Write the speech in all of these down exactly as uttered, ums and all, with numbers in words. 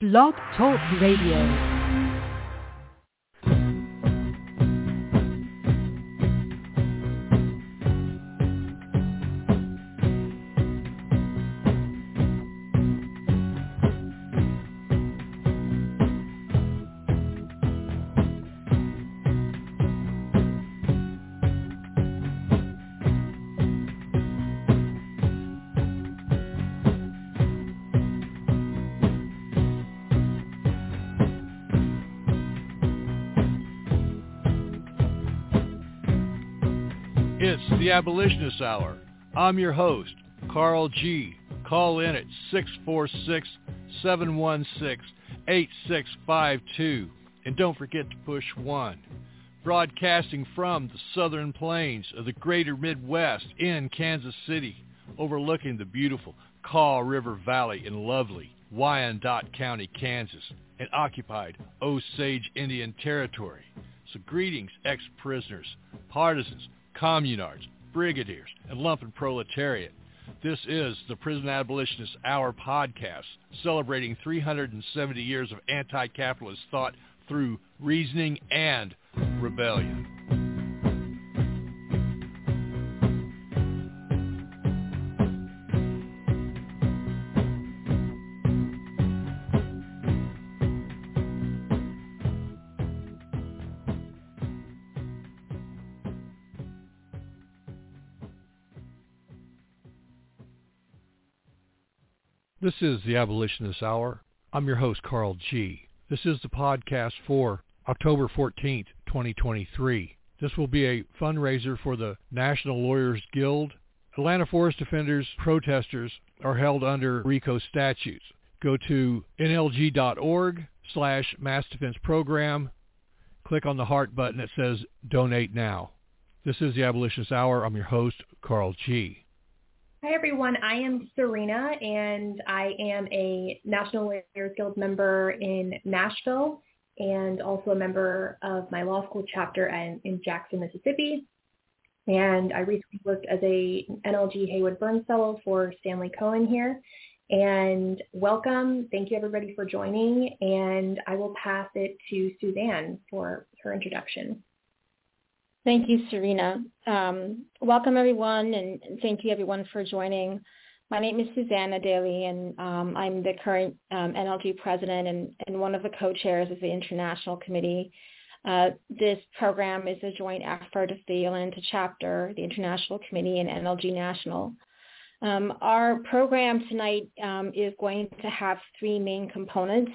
Blog Talk Radio. It's the Abolitionist Hour. I'm your host, Carl G. Call in at six four six, seven one six, eight six five two. And don't forget to push one. Broadcasting from the southern plains of the greater Midwest in Kansas City, overlooking the beautiful Kaw River Valley in lovely Wyandotte County, Kansas, and occupied Osage Indian Territory. So greetings, ex-prisoners, partisans, communards, brigadiers, and lumpen proletariat. This is the Prison Abolitionist Hour podcast, celebrating three hundred seventy years of anti-capitalist thought through reasoning and rebellion. This is the Abolitionist Hour. I'm your host, Carl G. This is the podcast for October fourteenth, twenty twenty-three. This will be a fundraiser for the National Lawyers Guild. Atlanta Forest Defenders protesters are held under RICO statutes. Go to nlg.org slash mass defense program. Click on the heart button that says Donate Now. This is the Abolitionist Hour. I'm your host, Carl G. Hi, everyone. I am Serena, and I am a National Lawyers Guild member in Nashville and also a member of my law school chapter in, in Jackson, Mississippi. And I recently worked as a N L G Haywood Burns Fellow for Stanley Cohen here. And welcome. Thank you, everybody, for joining. And I will pass it to Suzanne for her introduction. Thank you, Serena. Um, welcome, everyone, and thank you, everyone, for joining. My name is Susanna Daly, and um, I'm the current um, N L G president and, and one of the co-chairs of the International Committee. Uh, this program is a joint effort of the Atlanta chapter, the International Committee, and N L G National. Um, our program tonight um, is going to have three main components.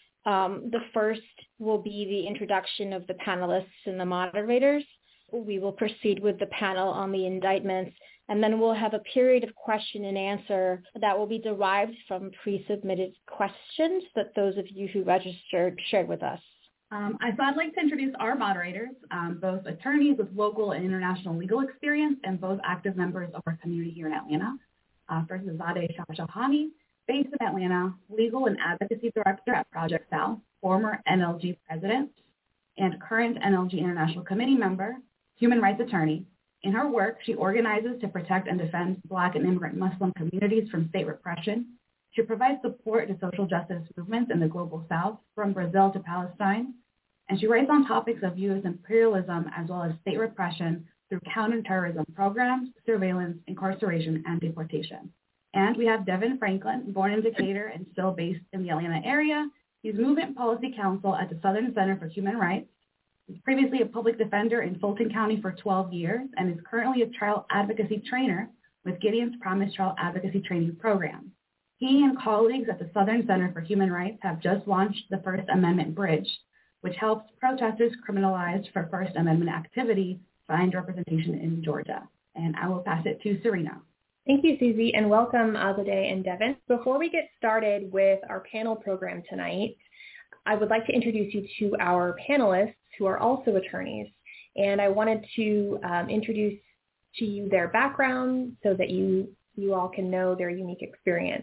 Um, the first will be the introduction of the panelists and the moderators. We will proceed with the panel on the indictments, and then we'll have a period of question and answer that will be derived from pre-submitted questions that those of you who registered shared with us. Um, so I'd like to introduce our moderators, um, both attorneys with local and international legal experience and both active members of our community here in Atlanta. Uh, first is Zadeh Shahshahani, based in Atlanta, legal and advocacy director at Project South, former N L G president, and current N L G International Committee member, human rights attorney. In her work, she organizes to protect and defend Black and immigrant Muslim communities from state repression. She provides support to social justice movements in the global South, from Brazil to Palestine. And she writes on topics of U S imperialism as well as state repression through counterterrorism programs, surveillance, incarceration, and deportation. And we have Devin Franklin, born in Decatur and still based in the Atlanta area. He's Movement Policy Counsel at the Southern Center for Human Rights. He's previously a public defender in Fulton County for twelve years and is currently a trial advocacy trainer with Gideon's Promise Trial Advocacy Training Program. He and colleagues at the Southern Center for Human Rights have just launched the First Amendment Bridge, which helps protesters criminalized for First Amendment activity find representation in Georgia. And I will pass it to Serena. Thank you, Susie, and welcome Azadeh and Devin. Before we get started with our panel program tonight, I would like to introduce you to our panelists who are also attorneys. And I wanted to um, introduce to you their background so that you, you all can know their unique experience.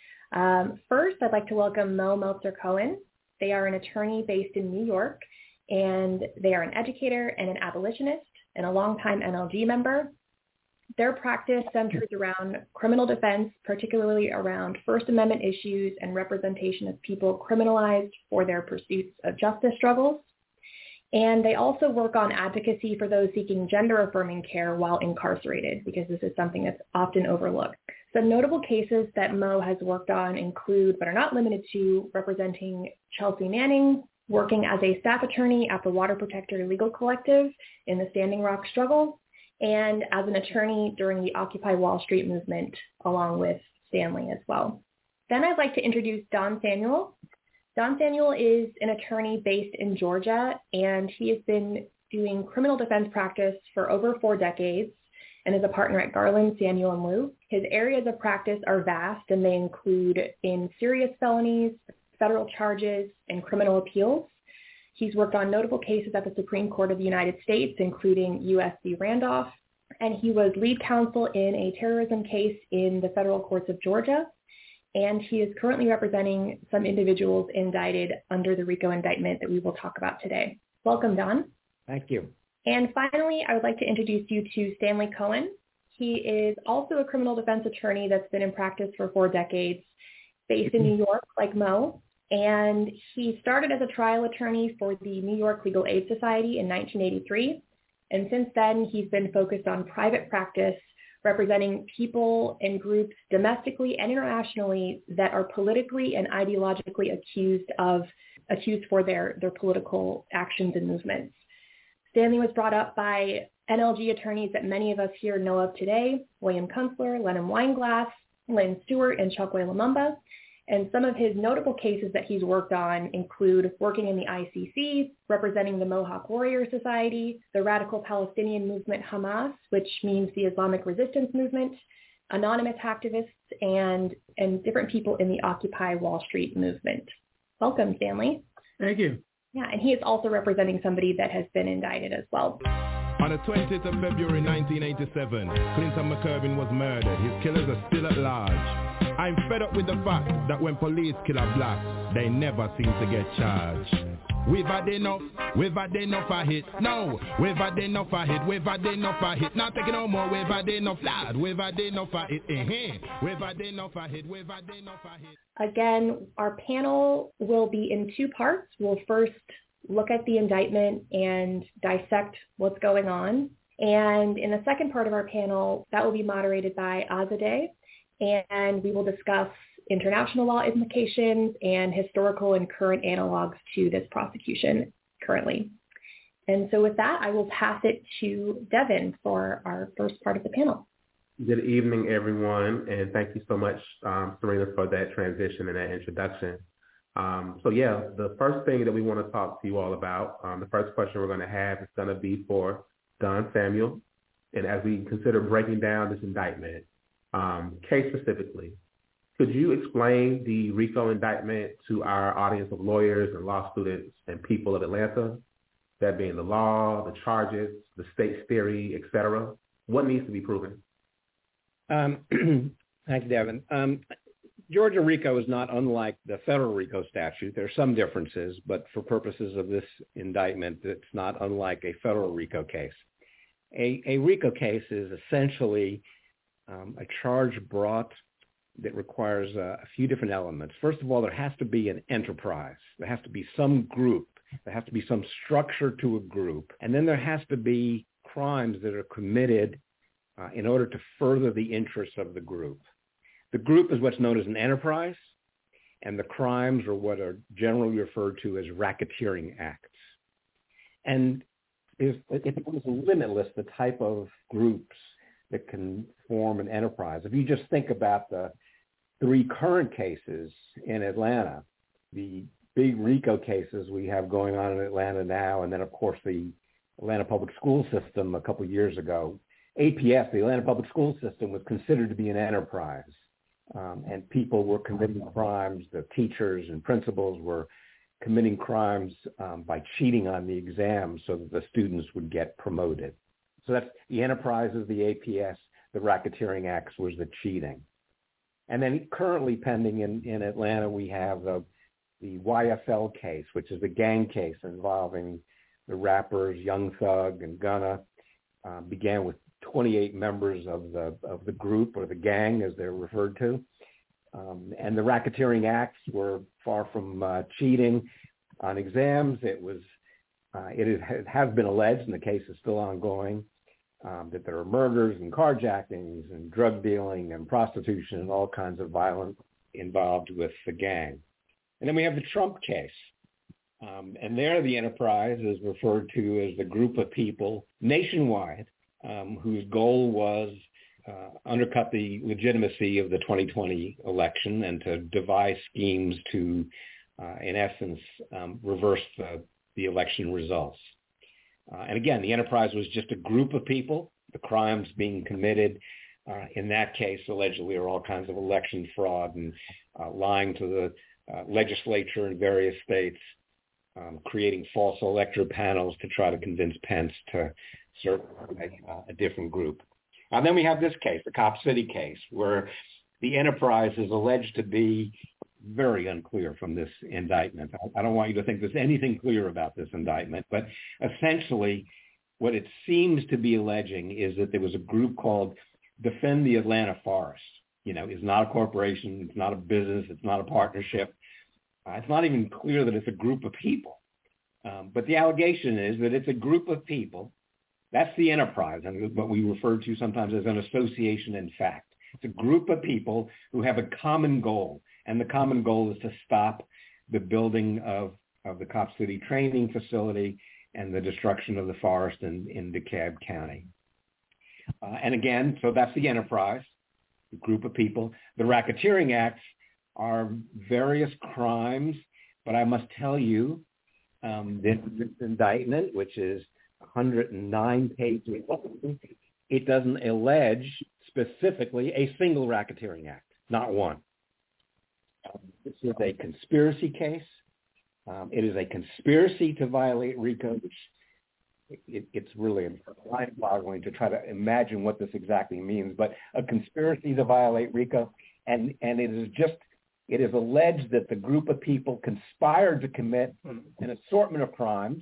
Um, first, I'd like to welcome Mo Meltzer Cohen. They are an attorney based in New York, and they are an educator and an abolitionist and a longtime N L G member. Their practice centers around criminal defense, particularly around First Amendment issues and representation of people criminalized for their pursuits of justice struggles. And they also work on advocacy for those seeking gender-affirming care while incarcerated, because this is something that's often overlooked. Some notable cases that Mo has worked on include, but are not limited to, representing Chelsea Manning, working as a staff attorney at the Water Protector Legal Collective in the Standing Rock struggle, and as an attorney during the Occupy Wall Street movement, along with Stanley as well. Then I'd like to introduce Don Samuel. Don Samuel is an attorney based in Georgia, and he has been doing criminal defense practice for over four decades and is a partner at Garland, Samuel, and Liu. His areas of practice are vast, and they include in serious felonies, federal charges, and criminal appeals. He's worked on notable cases at the Supreme Court of the United States, including U S v. Randolph, and he was lead counsel in a terrorism case in the federal courts of Georgia. And he is currently representing some individuals indicted under the RICO indictment that we will talk about today. Welcome, Don. Thank you. And finally, I would like to introduce you to Stanley Cohen. He is also a criminal defense attorney that's been in practice for four decades, based in New York, like Mo. And he started as a trial attorney for the New York Legal Aid Society in nineteen eighty-three. And since then, he's been focused on private practice, representing people and groups domestically and internationally that are politically and ideologically accused of accused for their, their political actions and movements. Stanley was brought up by N L G attorneys that many of us here know of today, William Kunstler, Lennon Weinglass, Lynn Stewart, and Chokwe Lumumba. And some of his notable cases that he's worked on include working in the I C C, representing the Mohawk Warrior Society, the radical Palestinian movement Hamas, which means the Islamic Resistance Movement, anonymous activists, and, and different people in the Occupy Wall Street movement. Welcome, Stanley. Thank you. Yeah, and he is also representing somebody that has been indicted as well. On the twentieth of February nineteen eighty-seven, Clinton McKervin was murdered. His killers are still at large. I'm fed up with the fact that when police kill a black, they never seem to get charged. We've had enough, we've had enough of hit. No, we've had enough of hit, we've had enough of hit. Not taking no more, we've had enough, lad. We've had enough of it, uh-huh. We've had enough of hit, we've had enough of hit. Again, our panel will be in two parts. We'll first look at the indictment and dissect what's going on. And in the second part of our panel, that will be moderated by Azadeh, and we will discuss international law implications and historical and current analogs to this prosecution currently. And so with that, I will pass it to Devin for our first part of the panel. Good evening, everyone, and thank you so much, um, Serena, for that transition and that introduction. Um, so yeah, the first thing that we want to talk to you all about, um, the first question we're going to have is going to be for Don Samuel. And as we consider breaking down this indictment, um, case specifically, could you explain the RICO indictment to our audience of lawyers and law students and people of Atlanta, that being the law, the charges, the state's theory, et cetera? What needs to be proven? Um, thank you, Devin. Um, Georgia RICO is not unlike the federal RICO statute. There are some differences, but for purposes of this indictment, it's not unlike a federal RICO case. A, a RICO case is essentially um, a charge brought that requires uh, a few different elements. First of all, there has to be an enterprise. There has to be some group. There has to be some structure to a group. And then there has to be crimes that are committed uh, in order to further the interests of the group. The group is what's known as an enterprise, and the crimes are what are generally referred to as racketeering acts. And it becomes limitless, the type of groups that can form an enterprise. If you just think about the three current cases in Atlanta, the big RICO cases we have going on in Atlanta now, and then, of course, the Atlanta public school system a couple of years ago, A P S, the Atlanta public school system, was considered to be an enterprise. Um, and people were committing crimes. The teachers and principals were committing crimes um, by cheating on the exams so that the students would get promoted. So that's the enterprises, the A P S, the racketeering acts was the cheating. And then currently pending in, in Atlanta, we have the, the Y F L case, which is the gang case involving the rappers Young Thug and Gunna. Uh, began with twenty-eight members of the of the group, or the gang as they're referred to. Um, and the racketeering acts were far from uh, cheating on exams. It was uh, it, is, it has been alleged, and the case is still ongoing, um, that there are murders and carjackings and drug dealing and prostitution and all kinds of violence involved with the gang. And then we have the Trump case. Um, and there the enterprise is referred to as the group of people nationwide um, whose goal was uh, undercut the legitimacy of the twenty twenty election and to devise schemes to, uh, in essence, um, reverse the, the election results. Uh, and again, the enterprise was just a group of people. The crimes being committed uh, in that case allegedly are all kinds of election fraud and uh, lying to the uh, legislature in various states, Um, creating false elector panels to try to convince Pence to serve a, uh, a different group. And then we have this case, the Cop City case, where the enterprise is alleged to be very unclear from this indictment. I, I don't want you to think there's anything clear about this indictment, but essentially what it seems to be alleging is that there was a group called Defend the Atlanta Forest. You know, it's not a corporation, it's not a business, it's not a partnership. Uh, it's not even clear that it's a group of people. Um, but the allegation is that it's a group of people. That's the enterprise, and what we refer to sometimes as an association in fact. It's a group of people who have a common goal, and the common goal is to stop the building of, of the Cop City training facility and the destruction of the forest in, in DeKalb County. Uh, and again, so that's the enterprise, the group of people. The racketeering acts are various crimes, but I must tell you, um, this, this indictment, which is one hundred nine pages long, it doesn't allege specifically a single racketeering act, not one. Um, this is a conspiracy case. Um, it is a conspiracy to violate RICO, which it, it's really mind-boggling to try to imagine what this exactly means, but a conspiracy to violate RICO, and, and it is just It is alleged that the group of people conspired to commit an assortment of crimes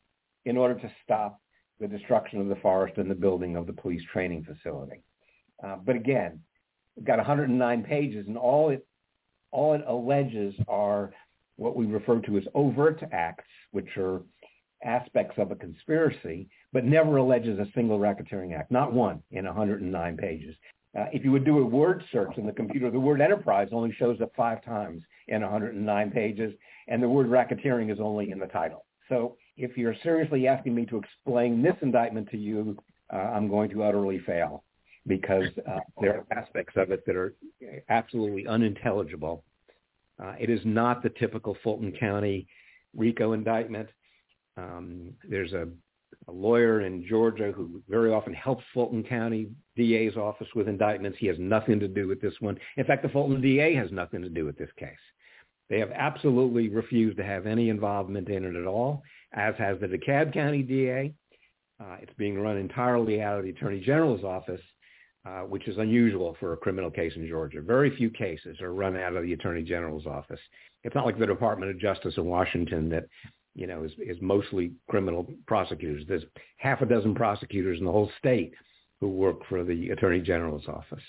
in order to stop the destruction of the forest and the building of the police training facility. Uh, but again, we've got one hundred nine pages, and all it all it alleges are what we refer to as overt acts, which are aspects of a conspiracy, but never alleges a single racketeering act, not one in one hundred nine pages. Uh, if you would do a word search in the computer, the word enterprise only shows up five times in one hundred nine pages, and the word racketeering is only in the title. So if you're seriously asking me to explain this indictment to you, uh, I'm going to utterly fail, because uh, there are aspects of it that are absolutely unintelligible. Uh, it is not the typical Fulton County RICO indictment. Um, there's a a lawyer in Georgia who very often helps Fulton County D A's office with indictments. He has nothing to do with this one. In fact, the Fulton D A has nothing to do with this case. They have absolutely refused to have any involvement in it at all, as has the DeKalb County D A. Uh, it's being run entirely out of the Attorney General's office, uh, which is unusual for a criminal case in Georgia. Very few cases are run out of the Attorney General's office. It's not like the Department of Justice in Washington that you know, is, is mostly criminal prosecutors. There's half a dozen prosecutors in the whole state who work for the Attorney General's office.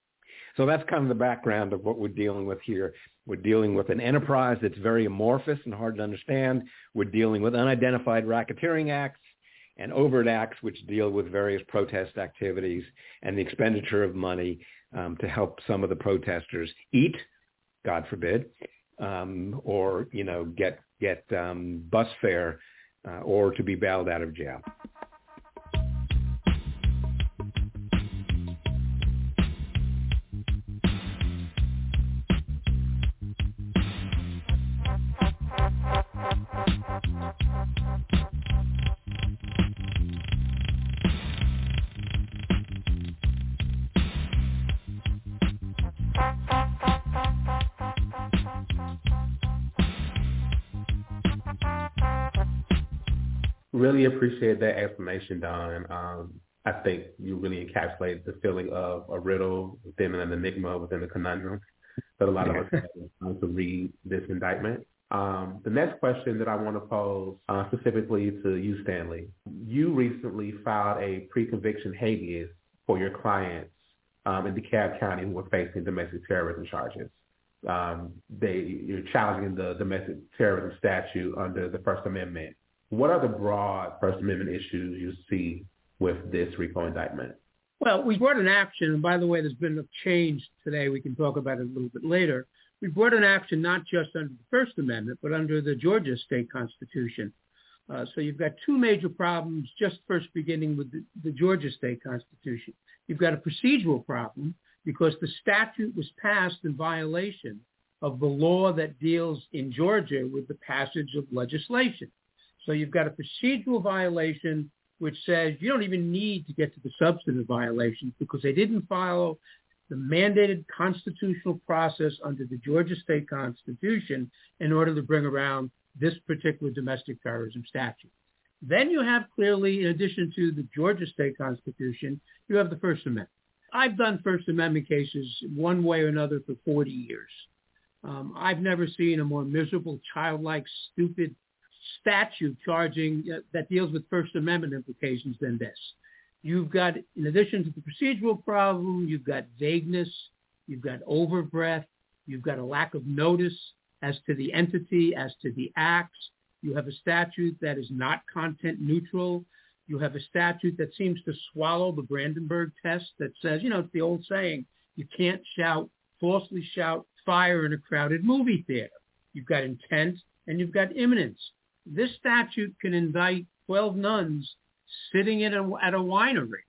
So that's kind of the background of what we're dealing with here. We're dealing with an enterprise that's very amorphous and hard to understand. We're dealing with unidentified racketeering acts and overt acts which deal with various protest activities and the expenditure of money um, to help some of the protesters eat, God forbid, um, or, you know, get get um, bus fare uh, or to be bailed out of jail. Really appreciate that explanation, Don. Um, I think you really encapsulate the feeling of a riddle within an enigma, within a conundrum that a lot of us have to read this indictment. Um, the next question that I want to pose uh, specifically to you, Stanley, you recently filed a pre-conviction habeas for your clients um, in DeKalb County who are facing domestic terrorism charges. Um, they, you're challenging the domestic terrorism statute under the First Amendment. What are the broad First Amendment issues you see with this RICO indictment? Well, we brought an action, and by the way, there's been a change today. We can talk about it a little bit later. We brought an action not just under the First Amendment, but under the Georgia state constitution. Uh, so you've got two major problems, just first beginning with the, the Georgia state constitution. You've got a procedural problem because the statute was passed in violation of the law that deals in Georgia with the passage of legislation. So you've got a procedural violation which says you don't even need to get to the substantive violations because they didn't follow the mandated constitutional process under the Georgia state constitution in order to bring around this particular domestic terrorism statute. Then you have clearly, in addition to the Georgia state constitution, you have the First Amendment. I've done First Amendment cases one way or another for forty years. Um, I've never seen a more miserable, childlike, stupid statute charging uh, that deals with First Amendment implications than this. You've got, in addition to the procedural problem, you've got vagueness, you've got overbreadth, you've got a lack of notice as to the entity, as to the acts. You have a statute that is not content neutral. You have a statute that seems to swallow the Brandenburg test that says, you know, it's the old saying, you can't shout, falsely shout fire in a crowded movie theater. You've got intent and you've got imminence. This statute can indict twelve nuns sitting in a, at a winery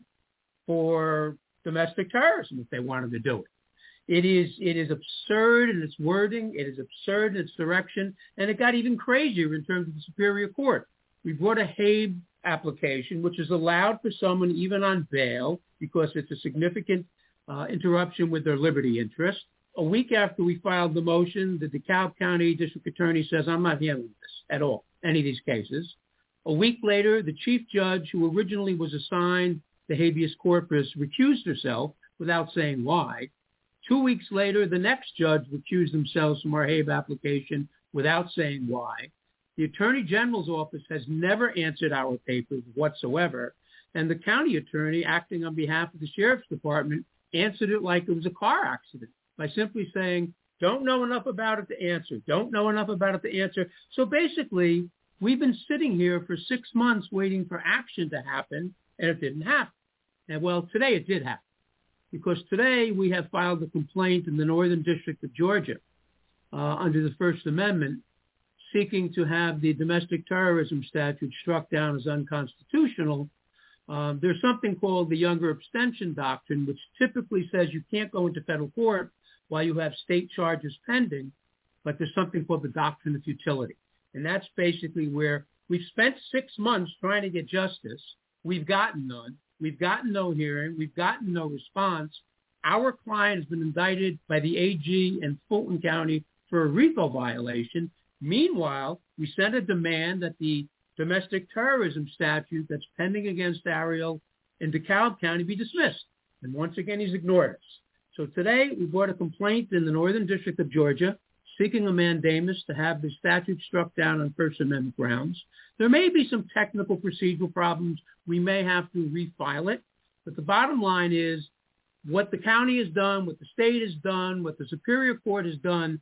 for domestic terrorism if they wanted to do it. It is it is absurd in its wording. It is absurd in its direction. And it got even crazier in terms of the Superior Court. We brought a Habe application, which is allowed for someone even on bail because it's a significant uh, interruption with their liberty interest. A week after we filed the motion, the DeKalb County District Attorney says, I'm not handling this at all, any of these cases. A week later, the chief judge, who originally was assigned the habeas corpus, recused herself without saying why. Two weeks later, the next judge recused themselves from our Habe application without saying why. The Attorney General's office has never answered our papers whatsoever, and the county attorney, acting on behalf of the Sheriff's Department, answered it like it was a car accident by simply saying, don't know enough about it to answer, don't know enough about it to answer. So basically, we've been sitting here for six months waiting for action to happen, and it didn't happen. And well, today it did happen, because today we have filed a complaint in the Northern District of Georgia uh, under the First Amendment, seeking to have the domestic terrorism statute struck down as unconstitutional. Um, there's something called the Younger Abstention Doctrine, which typically says you can't go into federal court while you have state charges pending, but there's something called the Doctrine of Futility. And that's basically where we've spent six months trying to get justice. We've gotten none. We've gotten no hearing. We've gotten no response. Our client has been indicted by the A G in Fulton County for a RICO violation. Meanwhile, we sent a demand that the domestic terrorism statute that's pending against Ariel in DeKalb County be dismissed. And once again, he's ignored us. So today, we brought a complaint in the Northern District of Georgia seeking a mandamus to have the statute struck down on First Amendment grounds. There may be some technical procedural problems. We may have to refile it. But the bottom line is what the county has done, what the state has done, what the Superior Court has done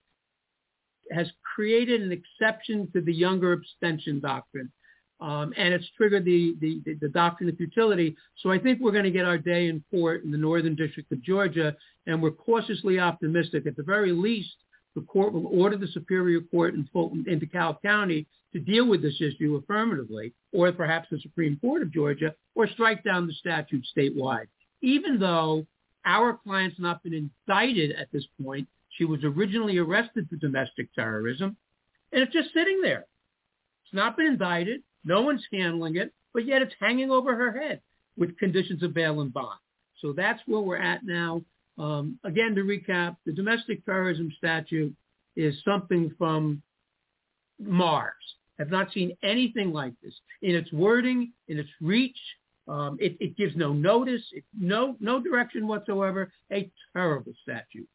has created an exception to the Younger Abstention Doctrine. Um, and it's triggered the, the, the, the doctrine of futility. So I think we're going to get our day in court in the Northern District of Georgia, and we're cautiously optimistic. At the very least, the court will order the Superior Court in Fulton, in DeKalb County to deal with this issue affirmatively, or perhaps the Supreme Court of Georgia, or strike down the statute statewide. Even though our client's not been indicted at this point, she was originally arrested for domestic terrorism, and it's just sitting there. It's not been indicted. No one's handling it, but yet it's hanging over her head with conditions of bail and bond. So that's where we're at now. Um, again, to recap, the domestic terrorism statute is something from Mars. I've not seen anything like this in its wording, in its reach. Um, it, it gives no notice, it, no no direction whatsoever. A terrible statute.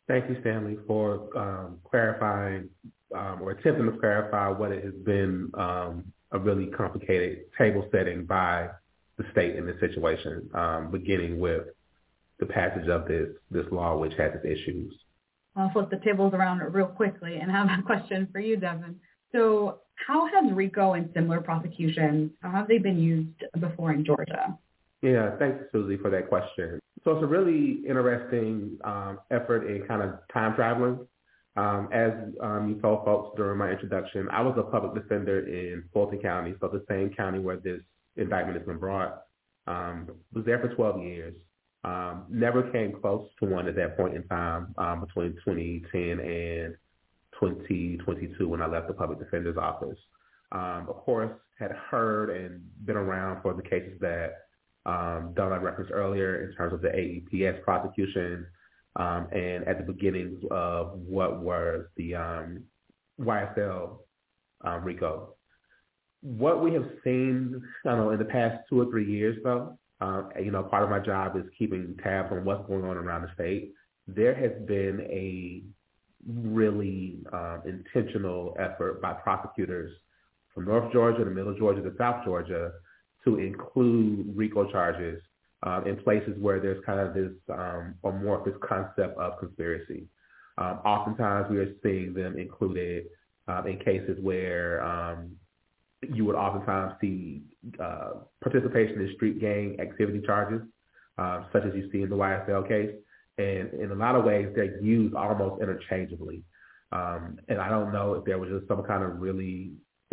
Thank you, Stanley, for um, clarifying um, or attempting to clarify what it has been um, a really complicated table setting by the state in this situation, um, beginning with the passage of this this law, which has its issues. I'll flip the tables around real quickly and have a question for you, Devin. So how has RICO and similar prosecutions, how have they been used before in Georgia? Yeah, thanks, Susie, for that question. So it's a really interesting um, effort in kind of time traveling. Um, as um, you told folks during my introduction, I was a public defender in Fulton County, so the same county where this indictment has been brought. Um, was there for twelve years. Um, never came close to one at that point in time um, between twenty ten and twenty twenty-two when I left the public defender's office. Um, of course, had heard and been around for the cases that um, Donna referenced earlier in terms of the A E P S prosecution um, and at the beginnings of what was the um, Y S L um, RICO. What we have seen, I don't know, in the past two or three years, though, uh, you know, part of my job is keeping tabs on what's going on around the state. There has been a really um, intentional effort by prosecutors from North Georgia to Middle Georgia to South Georgia to include RICO charges um, in places where there's kind of this um, amorphous concept of conspiracy. Um, oftentimes we are seeing them included um, in cases where um, you would oftentimes see uh, participation in street gang activity charges, uh, such as you see in the Y S L case. And in a lot of ways, they're used almost interchangeably. Um, and I don't know if there was just some kind of really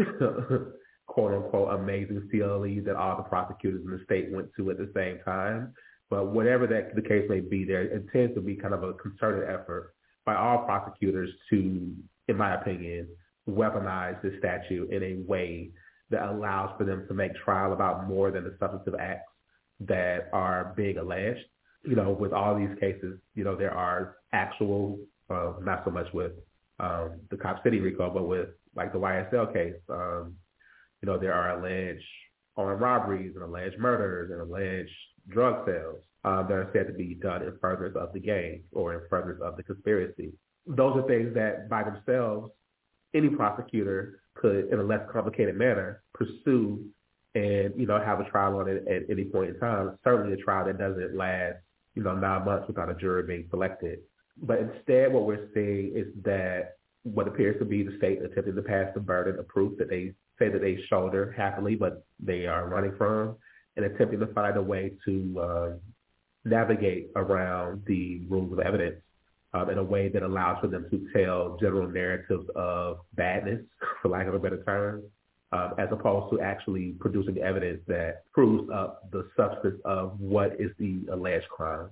quote unquote amazing C L E that all the prosecutors in the state went to at the same time. But whatever that the case may be, there it tends to be kind of a concerted effort by all prosecutors to, in my opinion, weaponize this statute in a way that allows for them to make trial about more than the substantive acts that are being alleged. You know, with all these cases, you know, there are actual, uh, not so much with um, the Cop City RICO, but with like the Y S L case, um, you know, there are alleged armed robberies and alleged murders and alleged drug sales um, that are said to be done in furtherance of the gang or in furtherance of the conspiracy. Those are things that by themselves, any prosecutor could, in a less complicated manner, pursue and, you know, have a trial on it at any point in time. Certainly a trial that doesn't last, you know, nine months without a jury being selected. But instead what we're seeing is that what appears to be the state attempting to pass the burden of proof that they say that they shoulder happily, but they are running from, and attempting to find a way to uh, navigate around the rules of evidence um, in a way that allows for them to tell general narratives of badness, for lack of a better term, um, as opposed to actually producing evidence that proves up the substance of what is the alleged crime.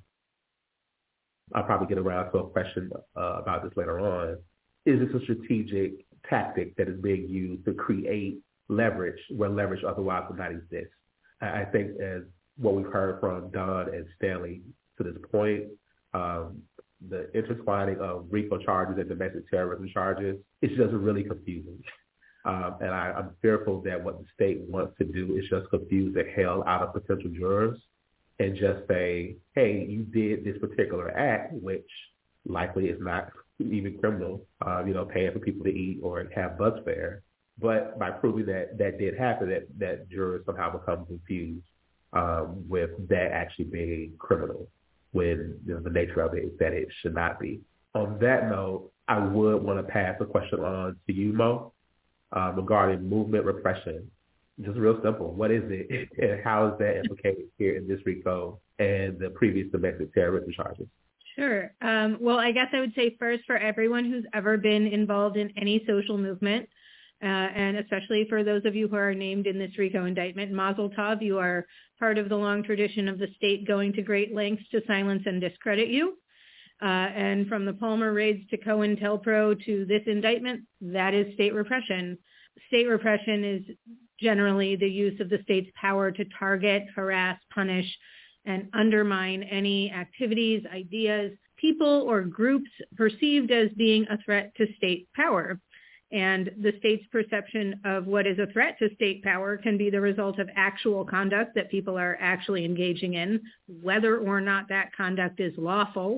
I'll probably get around to a question uh, about this later on. Is this a strategic tactic that is being used to create leverage where leverage otherwise would not exist? I think as what we've heard from Don and Stanley to this point, um, the intertwining of RICO charges and domestic terrorism charges, it's just really confusing. Um, and I, I'm fearful that what the state wants to do is just confuse the hell out of potential jurors and just say, hey, you did this particular act, which likely is not even criminal, uh, you know, paying for people to eat or have bus fare. But by proving that that did happen, that, that jurors somehow become confused um, with that actually being criminal when, you know, the nature of it is that it should not be. On that note, I would want to pass a question on to you, Mo, uh, regarding movement repression. Just real simple. What is it and how is that implicated here in this RICO and the previous domestic terrorism charges? Sure. Um, well, I guess I would say first for everyone who's ever been involved in any social movement, uh, and especially for those of you who are named in this RICO indictment, Mazel Tov, you are part of the long tradition of the state going to great lengths to silence and discredit you. Uh, and from the Palmer raids to COINTELPRO to this indictment, that is state repression. State repression is generally the use of the state's power to target, harass, punish, and undermine any activities, ideas, people, or groups perceived as being a threat to state power. And the state's perception of what is a threat to state power can be the result of actual conduct that people are actually engaging in, whether or not that conduct is lawful.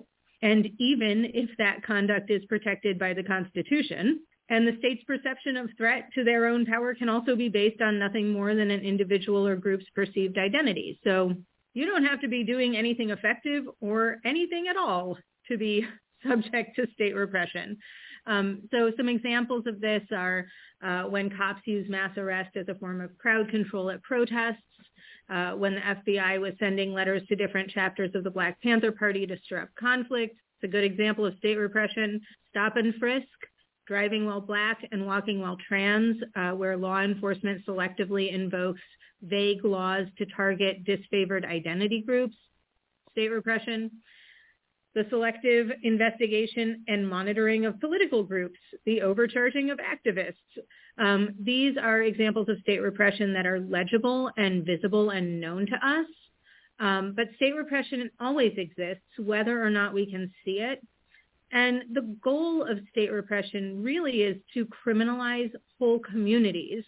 and even if that conduct is protected by the Constitution. And the state's perception of threat to their own power can also be based on nothing more than an individual or group's perceived identity. So you don't have to be doing anything effective or anything at all to be subject to state repression. Um, so some examples of this are uh, when cops use mass arrest as a form of crowd control at protests, uh, when the F B I was sending letters to different chapters of the Black Panther Party to stir up conflict. It's a good example of state repression. Stop and frisk, driving while Black and walking while trans, uh, where law enforcement selectively invokes vague laws to target disfavored identity groups. State repression. The selective investigation and monitoring of political groups, the overcharging of activists. Um, these are examples of state repression that are legible and visible and known to us. Um, but state repression always exists, whether or not we can see it. And the goal of state repression really is to criminalize whole communities.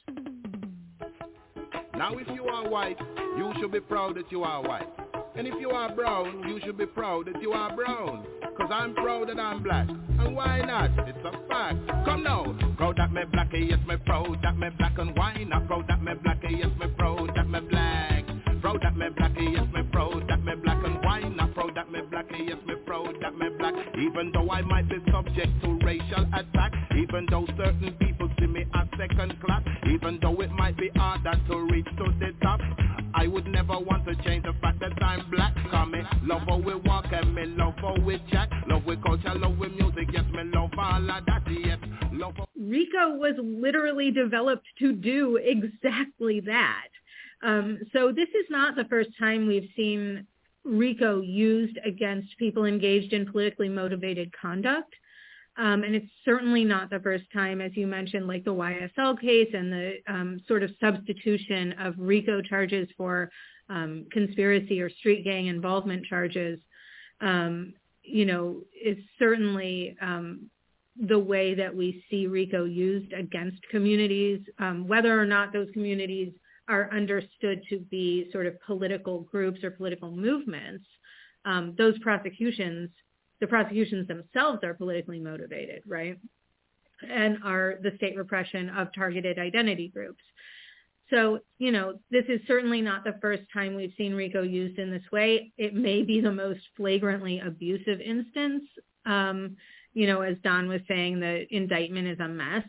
Now, if you are white, you should be proud that you are white. And if you are brown, you should be proud that you are brown. Cause I'm proud that I'm black. And why not? It's a fact. Come now. Proud that me black, yes me proud that me black. And why not? Proud that me black, yes me proud that me black. Proud that me black, yes me proud that me black. And why not? Proud that me black, yes me proud that me black. Even though I might be subject to racial attack, even though certain people see me as second class, even though it might be harder to reach to the top, I would never want to change the fact that I'm black. Cause me love how we walk and me love how we chat. Love with culture, love with music, yes, me love all of that, yes. Love how- RICO was literally developed to do exactly that. Um, so this is not the first time we've seen RICO used against people engaged in politically motivated conduct. Um, and it's certainly not the first time, as you mentioned, like the Y S L case and the um, sort of substitution of RICO charges for um, conspiracy or street gang involvement charges, um, you know, is certainly um, the way that we see RICO used against communities, um, whether or not those communities are understood to be sort of political groups or political movements. Um, those prosecutions The prosecutions themselves are politically motivated, right? And are the state repression of targeted identity groups. So, you know, this is certainly not the first time we've seen RICO used in this way. It may be the most flagrantly abusive instance. Um, you know, as Don was saying, the indictment is a mess.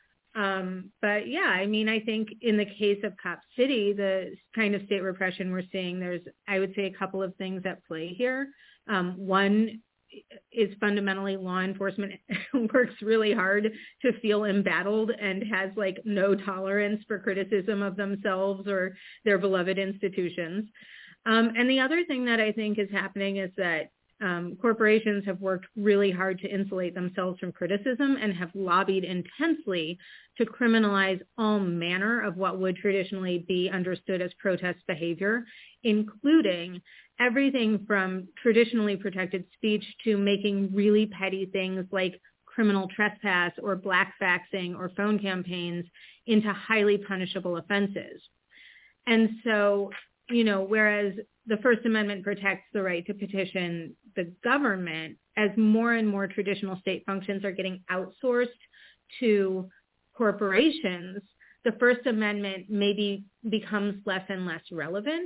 Um, but yeah, I mean, I think in the case of Cop City, the kind of state repression we're seeing, there's, I would say, a couple of things at play here. Um, one is fundamentally law enforcement works really hard to feel embattled and has like no tolerance for criticism of themselves or their beloved institutions. Um, and the other thing that I think is happening is that um, corporations have worked really hard to insulate themselves from criticism and have lobbied intensely to criminalize all manner of what would traditionally be understood as protest behavior, including everything from traditionally protected speech to making really petty things like criminal trespass or blackfaxing or phone campaigns into highly punishable offenses. And so, you know, whereas the First Amendment protects the right to petition the government, as more and more traditional state functions are getting outsourced to corporations, the First Amendment maybe becomes less and less relevant.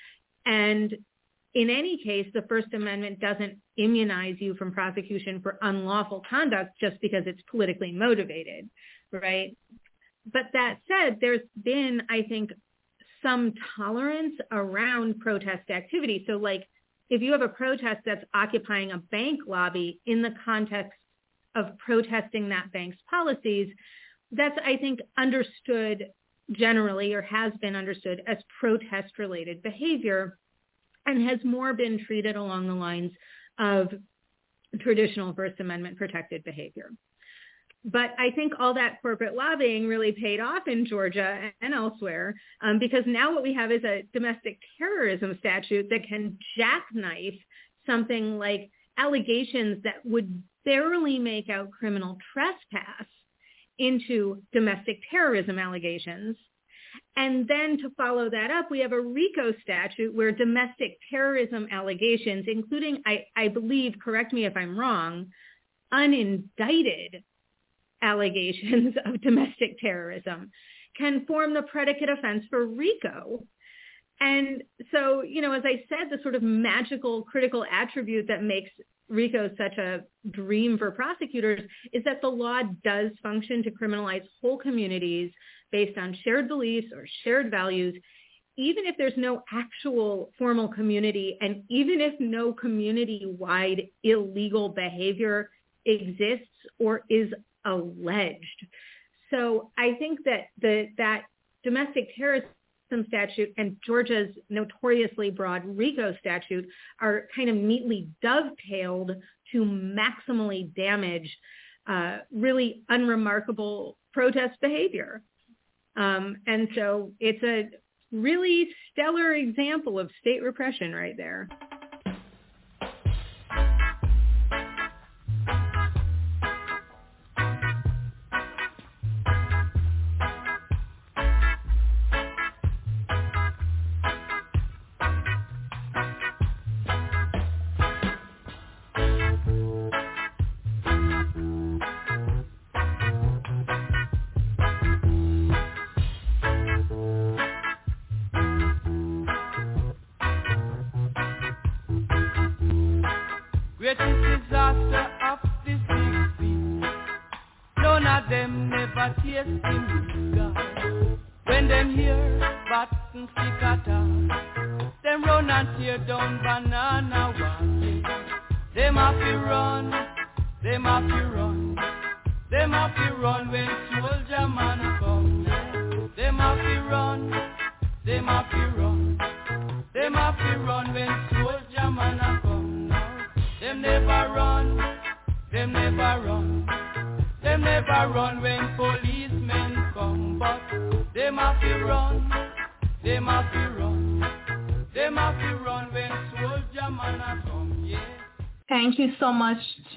And in any case, the First Amendment doesn't immunize you from prosecution for unlawful conduct just because it's politically motivated, right? But that said, there's been, I think, some tolerance around protest activity. So like if you have a protest that's occupying a bank lobby in the context of protesting that bank's policies, that's, I think, understood generally or has been understood as protest-related behavior and has more been treated along the lines of traditional First Amendment protected behavior. But I think all that corporate lobbying really paid off in Georgia and elsewhere um, because now what we have is a domestic terrorism statute that can jackknife something like allegations that would barely make out criminal trespass into domestic terrorism allegations. And then to follow that up, we have a RICO statute where domestic terrorism allegations, including, I, I believe, correct me if I'm wrong, unindicted allegations of domestic terrorism can form the predicate offense for RICO. And so, you know, as I said, the sort of magical critical attribute that makes RICO such a dream for prosecutors is that the law does function to criminalize whole communities based on shared beliefs or shared values, even if there's no actual formal community and even if no community-wide illegal behavior exists or is alleged. So I think that the that domestic terrorism statute and Georgia's notoriously broad RICO statute are kind of neatly dovetailed to maximally damage uh, really unremarkable protest behavior. Um, and so it's a really stellar example of state repression right there. Thank you so much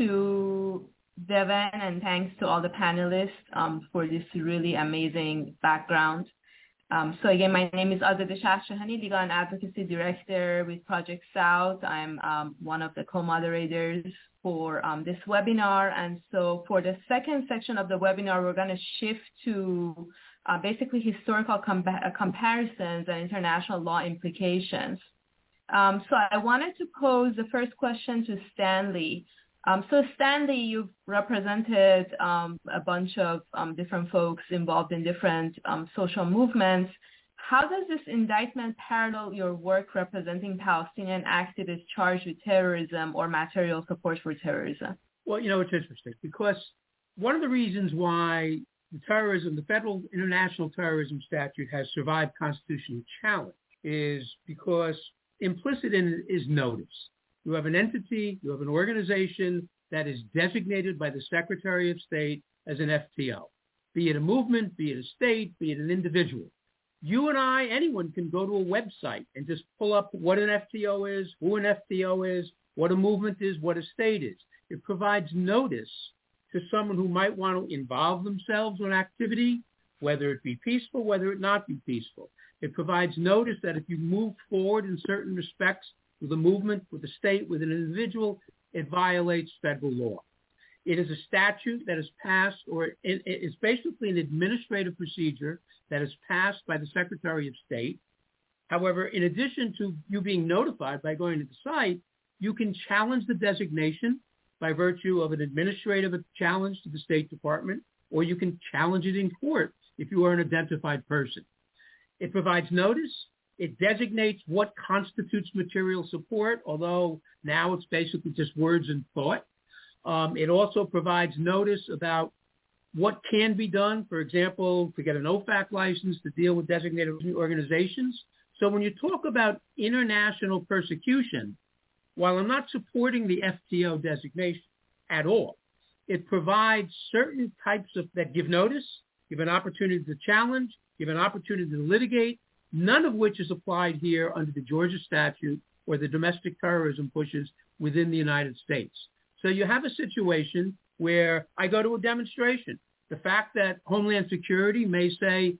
to Devin, and thanks to all the panelists um, for this really amazing background. Um, so again, my name is Azadeh Shahshahani, Legal and Advocacy Director with Project South. I'm um, one of the co-moderators for um, this webinar. And so for the second section of the webinar, we're going to shift to uh, basically historical com- comparisons and international law implications. Um, so I wanted to pose the first question to Stanley. Um, so Stanley, you've represented um, a bunch of um, different folks involved in different um, social movements. How does this indictment parallel your work representing Palestinian activists charged with terrorism or material support for terrorism? Well, you know, it's interesting because one of the reasons why the terrorism, the federal international terrorism statute has survived constitutional challenge is because implicit in it is notice. You have an entity, you have an organization that is designated by the Secretary of State as an F T O, be it a movement, be it a state, be it an individual. You and I, anyone can go to a website and just pull up what an F T O is, who an F T O is, what a movement is, what a state is. It provides notice to someone who might want to involve themselves in activity, whether it be peaceful, whether it not be peaceful. It provides notice that if you move forward in certain respects with a movement, with a state, with an individual, it violates federal law. It is a statute that is passed, or it is basically an administrative procedure that is passed by the Secretary of State. However, in addition to you being notified by going to the site, you can challenge the designation by virtue of an administrative challenge to the State Department, or you can challenge it in court if you are an identified person. It provides notice. It designates what constitutes material support, although now it's basically just words and thought. Um, it also provides notice about what can be done, for example, to get an O FAC license to deal with designated organizations. So when you talk about international persecution, while I'm not supporting the F T O designation at all, it provides certain types of that give notice, give an opportunity to challenge, give an opportunity to litigate, none of which is applied here under the Georgia statute or the domestic terrorism pushes within the United States. So you have a situation where I go to a demonstration. The fact that Homeland Security may say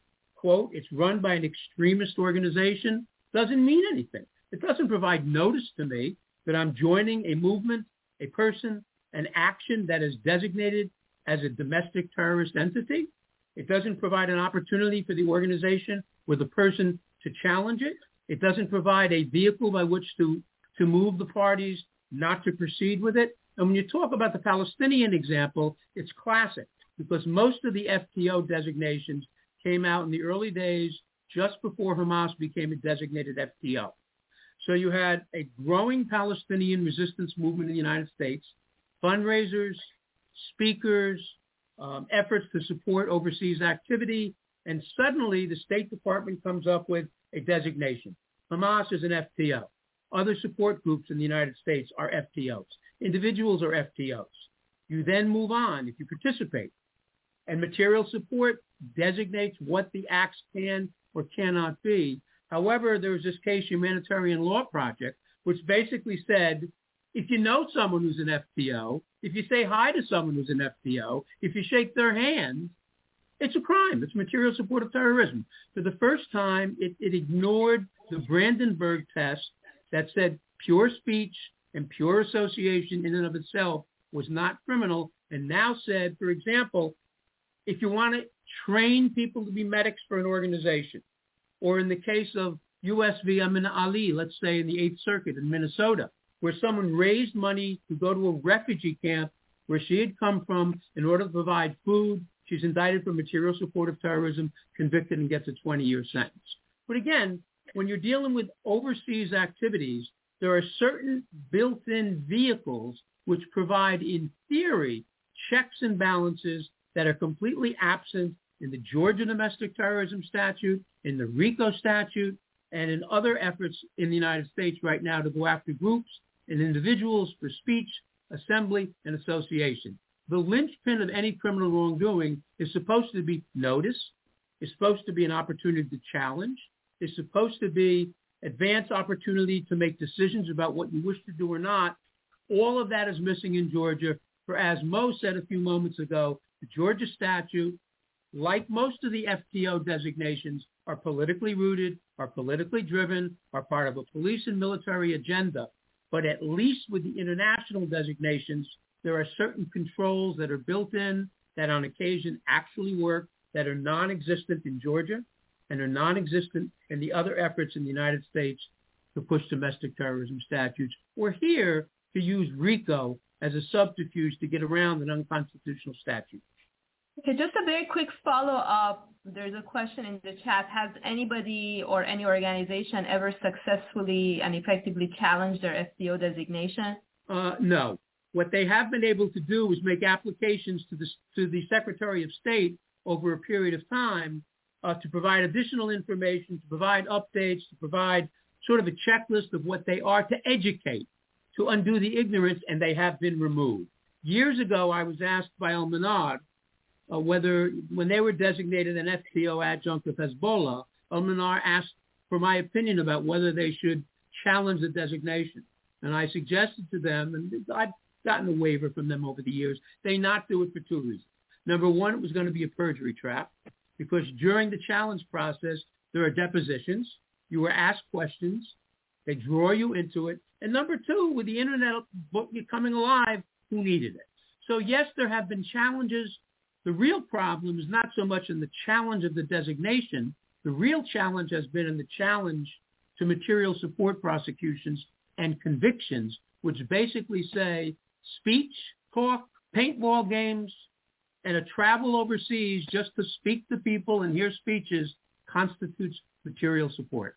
quote, it's run by an extremist organization, doesn't mean anything. It doesn't provide notice to me that I'm joining a movement, a person, an action that is designated as a domestic terrorist entity. It doesn't provide an opportunity for the organization or the person to challenge it. It doesn't provide a vehicle by which to, to move the parties not to proceed with it. And when you talk about the Palestinian example, it's classic because most of the F T O designations came out in the early days just before Hamas became a designated F T O. So you had a growing Palestinian resistance movement in the United States, fundraisers, speakers, um, efforts to support overseas activity, and suddenly the State Department comes up with a designation. Hamas is an F T O. Other support groups in the United States are F T Os. Individuals are F T Os. You then move on if you participate. And material support designates what the acts can or cannot be. However, there was this case, Humanitarian Law Project, which basically said, if you know someone who's an F T O, if you say hi to someone who's an F T O, if you shake their hand, it's a crime. It's material support of terrorism. For the first time, it, it ignored the Brandenburg test that said pure speech and pure association in and of itself was not criminal, and now said, for example, if you want to train people to be medics for an organization, or in the case of U S V Amina Ali, let's say in the Eighth Circuit in Minnesota, where someone raised money to go to a refugee camp where she had come from in order to provide food, she's indicted for material support of terrorism, convicted, and gets a twenty-year sentence. But again, when you're dealing with overseas activities, there are certain built-in vehicles which provide, in theory, checks and balances that are completely absent in the Georgia domestic terrorism statute, in the RICO statute, and in other efforts in the United States right now to go after groups and individuals for speech, assembly, and association. The linchpin of any criminal wrongdoing is supposed to be notice, is supposed to be an opportunity to challenge, is supposed to be advance opportunity to make decisions about what you wish to do or not. All of that is missing in Georgia. For as Mo said a few moments ago, the Georgia statute, like most of the F T O designations, are politically rooted, are politically driven, are part of a police and military agenda. But at least with the international designations, there are certain controls that are built in that on occasion actually work, that are non-existent in Georgia and are non-existent in the other efforts in the United States to push domestic terrorism statutes, or here to use RICO as a subterfuge to get around an unconstitutional statute. Okay, just a very quick follow-up. There's a question in the chat. Has anybody or any organization ever successfully and effectively challenged their F T O designation? Uh, no. What they have been able to do is make applications to the, to the Secretary of State over a period of time uh, to provide additional information, to provide updates, to provide sort of a checklist of what they are, to educate, to undo the ignorance, and they have been removed. Years ago, I was asked by Al-Manar uh, whether, when they were designated an F T O adjunct of Hezbollah, Al-Manar asked for my opinion about whether they should challenge the designation. And I suggested to them, and I've gotten a waiver from them over the years, they not do it for two reasons. Number one, it was going to be a perjury trap, because during the challenge process, there are depositions. You were asked questions. They draw you into it. And number two, with the internet coming alive, who needed it? So yes, there have been challenges. The real problem is not so much in the challenge of the designation. The real challenge has been in the challenge to material support prosecutions and convictions, which basically say speech, talk, paintball games, and a travel overseas just to speak to people and hear speeches constitutes material support.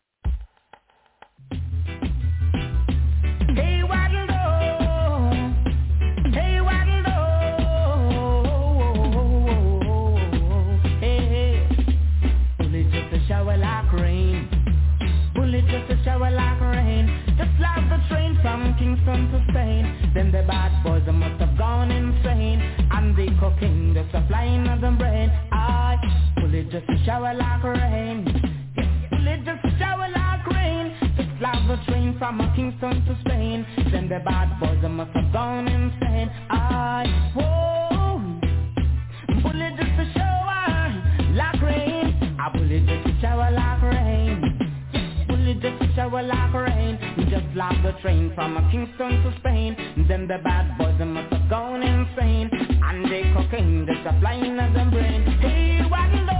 Hey, waddle do. Hey, waddle do. Hey, hey. Bullet just a shower like rain. Bullet just a shower like rain. Just like the train from Kingston to Spain. Then the bad boys must have gone insane. And the cocaine just a flying on the brain. I bullet just a shower like rain. Bullet just a shower like rain. Just like the train from Kingston to Spain. Then the bad boys must have gone insane. I whoa. Bullet just a shower like rain. I bullet just shower like rain, just like the train from Kingston to Spain. Then the bad boys, they must have gone insane, and the cocaine that's flying at the brain. Hey, waddle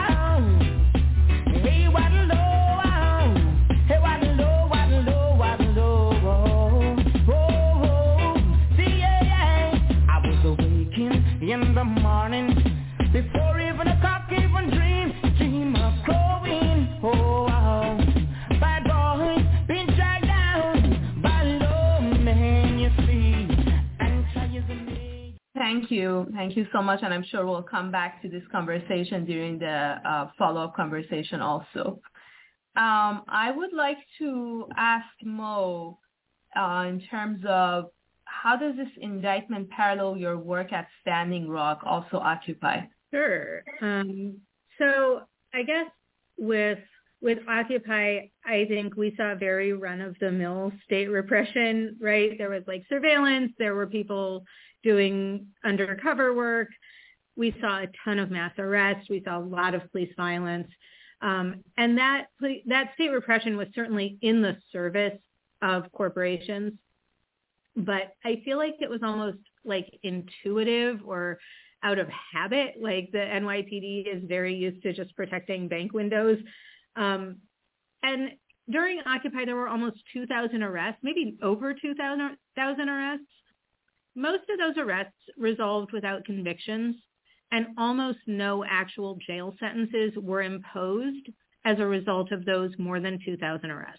oh, hey, waddle oh, hey, waddle oh, waddle oh, waddle oh, oh, oh, see, yeah, yeah. I was awakened in the morning, before even a cock even dream, dream of growing, oh, wow. Bad boys been dragged down by low man, you see, and tries to make. Thank you. Thank you so much, and I'm sure we'll come back to this conversation during the uh, follow-up conversation also. Um, I would like to ask Mo, uh, in terms of how does this indictment parallel your work at Standing Rock, also Occupy? Sure. Um, so I guess with with Occupy, I think we saw very run-of-the-mill state repression, right? There was like surveillance. There were people doing undercover work. We saw a ton of mass arrests. We saw a lot of police violence. Um, and that that state repression was certainly in the service of corporations. But I feel like it was almost like intuitive or out of habit. Like the N Y P D is very used to just protecting bank windows. Um, and during Occupy, there were almost two thousand arrests, maybe over two thousand arrests. Most of those arrests resolved without convictions, and almost no actual jail sentences were imposed as a result of those more than two thousand arrests.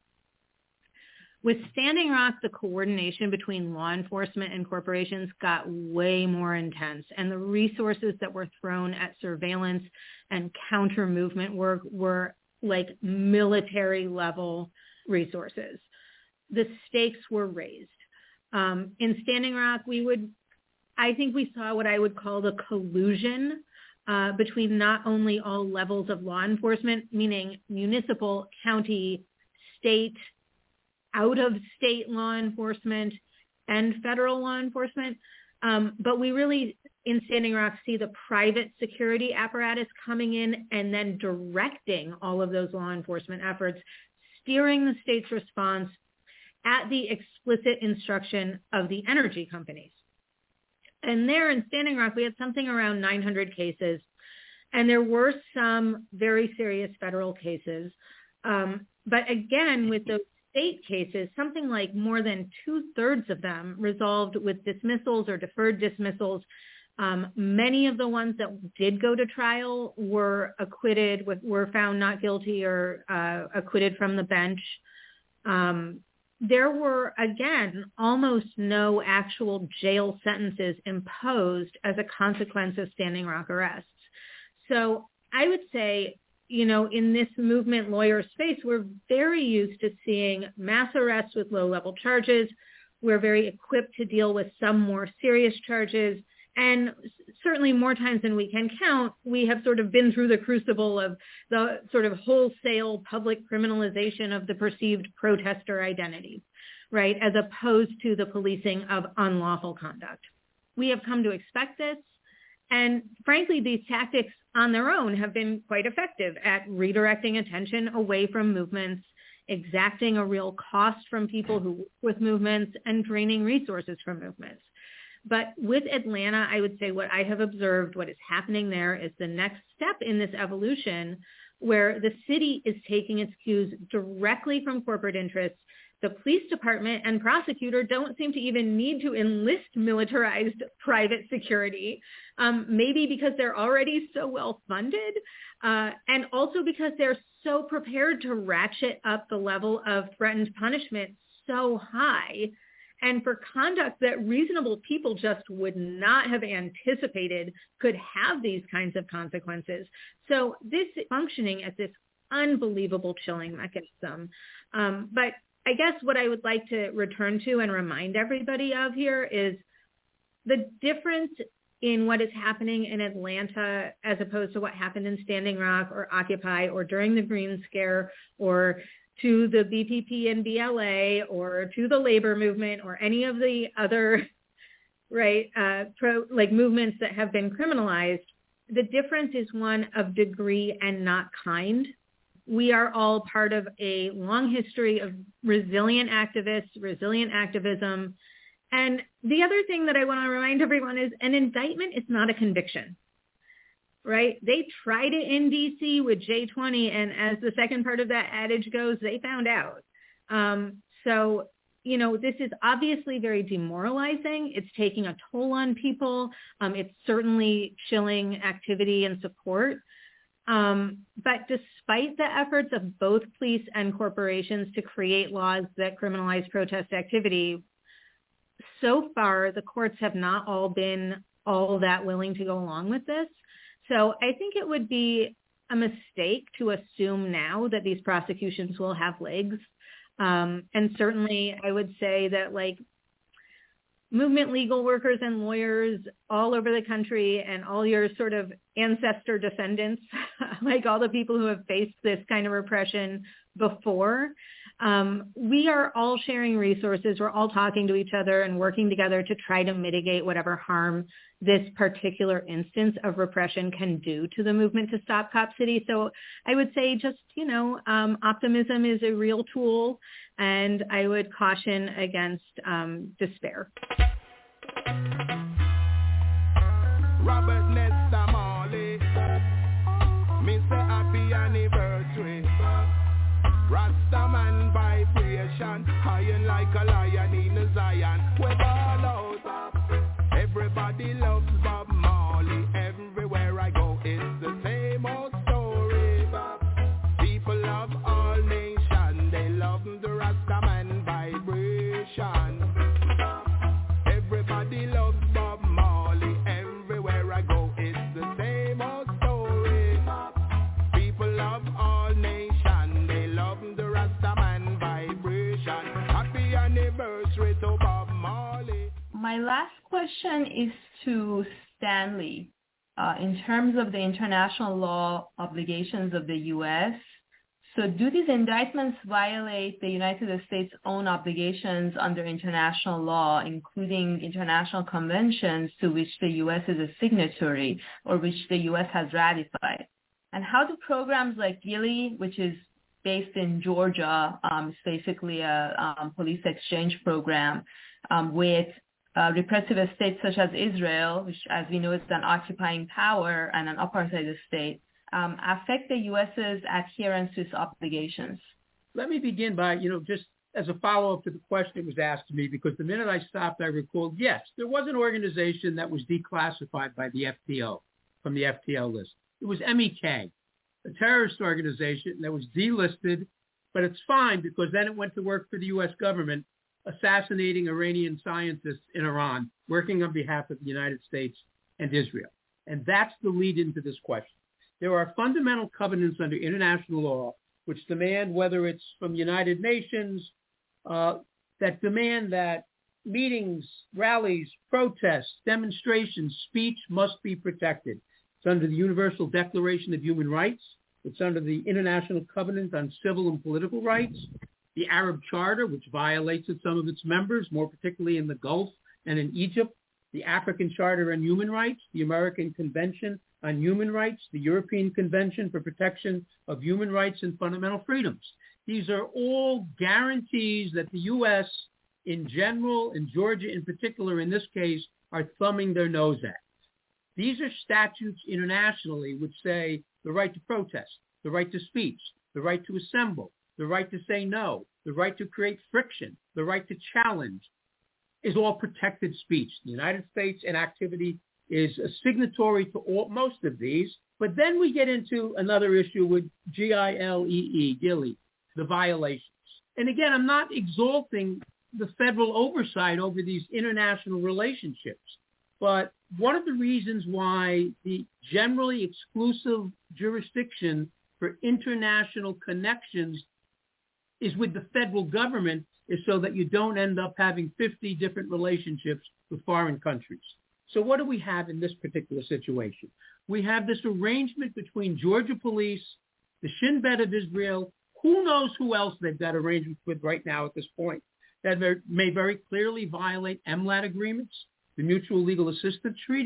With Standing Rock, the coordination between law enforcement and corporations got way more intense, and the resources that were thrown at surveillance and counter-movement work were like military-level resources. The stakes were raised. Um, in Standing Rock, we would, I think we saw what I would call the collusion uh, between not only all levels of law enforcement, meaning municipal, county, state, out-of-state law enforcement, and federal law enforcement. Um, but we really, in Standing Rock, see the private security apparatus coming in and then directing all of those law enforcement efforts, steering the state's response at the explicit instruction of the energy companies. And there in Standing Rock, we had something around nine hundred cases, and there were some very serious federal cases. Um, but again, with those state cases, something like more than two-thirds of them resolved with dismissals or deferred dismissals. Um, many of the ones that did go to trial were acquitted, with, were found not guilty or uh, acquitted from the bench. Um, there were, again, almost no actual jail sentences imposed as a consequence of Standing Rock arrests. So I would say, you know, in this movement lawyer space, we're very used to seeing mass arrests with low-level charges. We're very equipped to deal with some more serious charges. And certainly more times than we can count, we have sort of been through the crucible of the sort of wholesale public criminalization of the perceived protester identity, right, as opposed to the policing of unlawful conduct. We have come to expect this. And frankly, these tactics on their own have been quite effective at redirecting attention away from movements, exacting a real cost from people who work with movements, and draining resources from movements. But with Atlanta, I would say what I have observed, what is happening there is the next step in this evolution where the city is taking its cues directly from corporate interests. The police department and prosecutor don't seem to even need to enlist militarized private security, um, maybe because they're already so well funded, uh, and also because they're so prepared to ratchet up the level of threatened punishment so high, and for conduct that reasonable people just would not have anticipated could have these kinds of consequences. So this is functioning as this unbelievable chilling mechanism. Um, but I guess what I would like to return to and remind everybody of here is the difference in what is happening in Atlanta as opposed to what happened in Standing Rock or Occupy or during the Green Scare or to the B P P and B L A or to the labor movement or any of the other, right, uh, pro, like movements that have been criminalized. The difference is one of degree and not kind. we are all part of a long history of resilient activists, resilient activism. And the other thing that I want to remind everyone is an indictment is not a conviction, right? They tried it in D C with J twenty, and as the second part of that adage goes, they found out. Um, so, you know, this is obviously very demoralizing. It's taking a toll on people. Um, it's certainly chilling activity and support. Um, but despite the efforts of both police and corporations to create laws that criminalize protest activity, so far the courts have not all been all that willing to go along with this. So I think it would be a mistake to assume now that these prosecutions will have legs. Um, and certainly I would say that, like, movement legal workers and lawyers all over the country and all your sort of ancestor descendants, like all the people who have faced this kind of repression before, um, we are all sharing resources. We're all talking to each other and working together to try to mitigate whatever harm this particular instance of repression can do to the movement to stop Cop City. So I would say just, you know, um, optimism is a real tool, and I would caution against um, despair. Robert Nesta Marley, me say happy anniversary. Rastaman vibration, high like a lion in a Zion. We ball out. Everybody loves Bob Marley. Everywhere I go, it's the same old story. People of all nations, they love the Rastaman vibration. Everybody loves Bob Marley. Everywhere I go, it's the same old story. People of all nations, they love the Rastaman vibration. Happy anniversary to Bob Marley. My last question is to Stanley. Uh, in terms of the international law obligations of the U S, so do these indictments violate the United States' own obligations under international law, including international conventions to which the U S is a signatory or which the U S has ratified? And how do programs like GILEE, which is based in Georgia, um, it's basically a um, police exchange program um, with Uh, repressive states such as Israel, which, as we know, is an occupying power and an apartheid state, um, affect the U S's adherence to its obligations? Let me begin by, you know, just as a follow-up to the question that was asked to me, because the minute I stopped, I recalled, yes, there was an organization that was declassified by the F T O, from the F T O list. It was M E K, a terrorist organization that was delisted, but it's fine because then it went to work for the U S government, assassinating Iranian scientists in Iran, working on behalf of the United States and Israel. And that's the lead into this question. There are fundamental covenants under international law which demand, whether it's from United Nations, uh, that demand that meetings, rallies, protests, demonstrations, speech must be protected. It's under the Universal Declaration of Human Rights. It's under the International Covenant on Civil and Political Rights, the Arab Charter, which violates some of its members, more particularly in the Gulf and in Egypt, the African Charter on Human Rights, the American Convention on Human Rights, the European Convention for Protection of Human Rights and Fundamental Freedoms. These are all guarantees that the U S in general, and Georgia in particular in this case, are thumbing their nose at. These are statutes internationally which say the right to protest, the right to speech, the right to assemble, the right to say no, the right to create friction, the right to challenge is all protected speech. The United States in activity is a signatory to all, most of these. But then we get into another issue with G I L E E, GILEE, the violations. And again, I'm not exalting the federal oversight over these international relationships. But one of the reasons why the generally exclusive jurisdiction for international connections is with the federal government is so that you don't end up having fifty different relationships with foreign countries. So what do we have in this particular situation? We have this arrangement between Georgia police, the Shin Bet of Israel, who knows who else they've got arrangements with right now at this point, that may very clearly violate M LAT agreements, the Mutual Legal Assistance Treaty,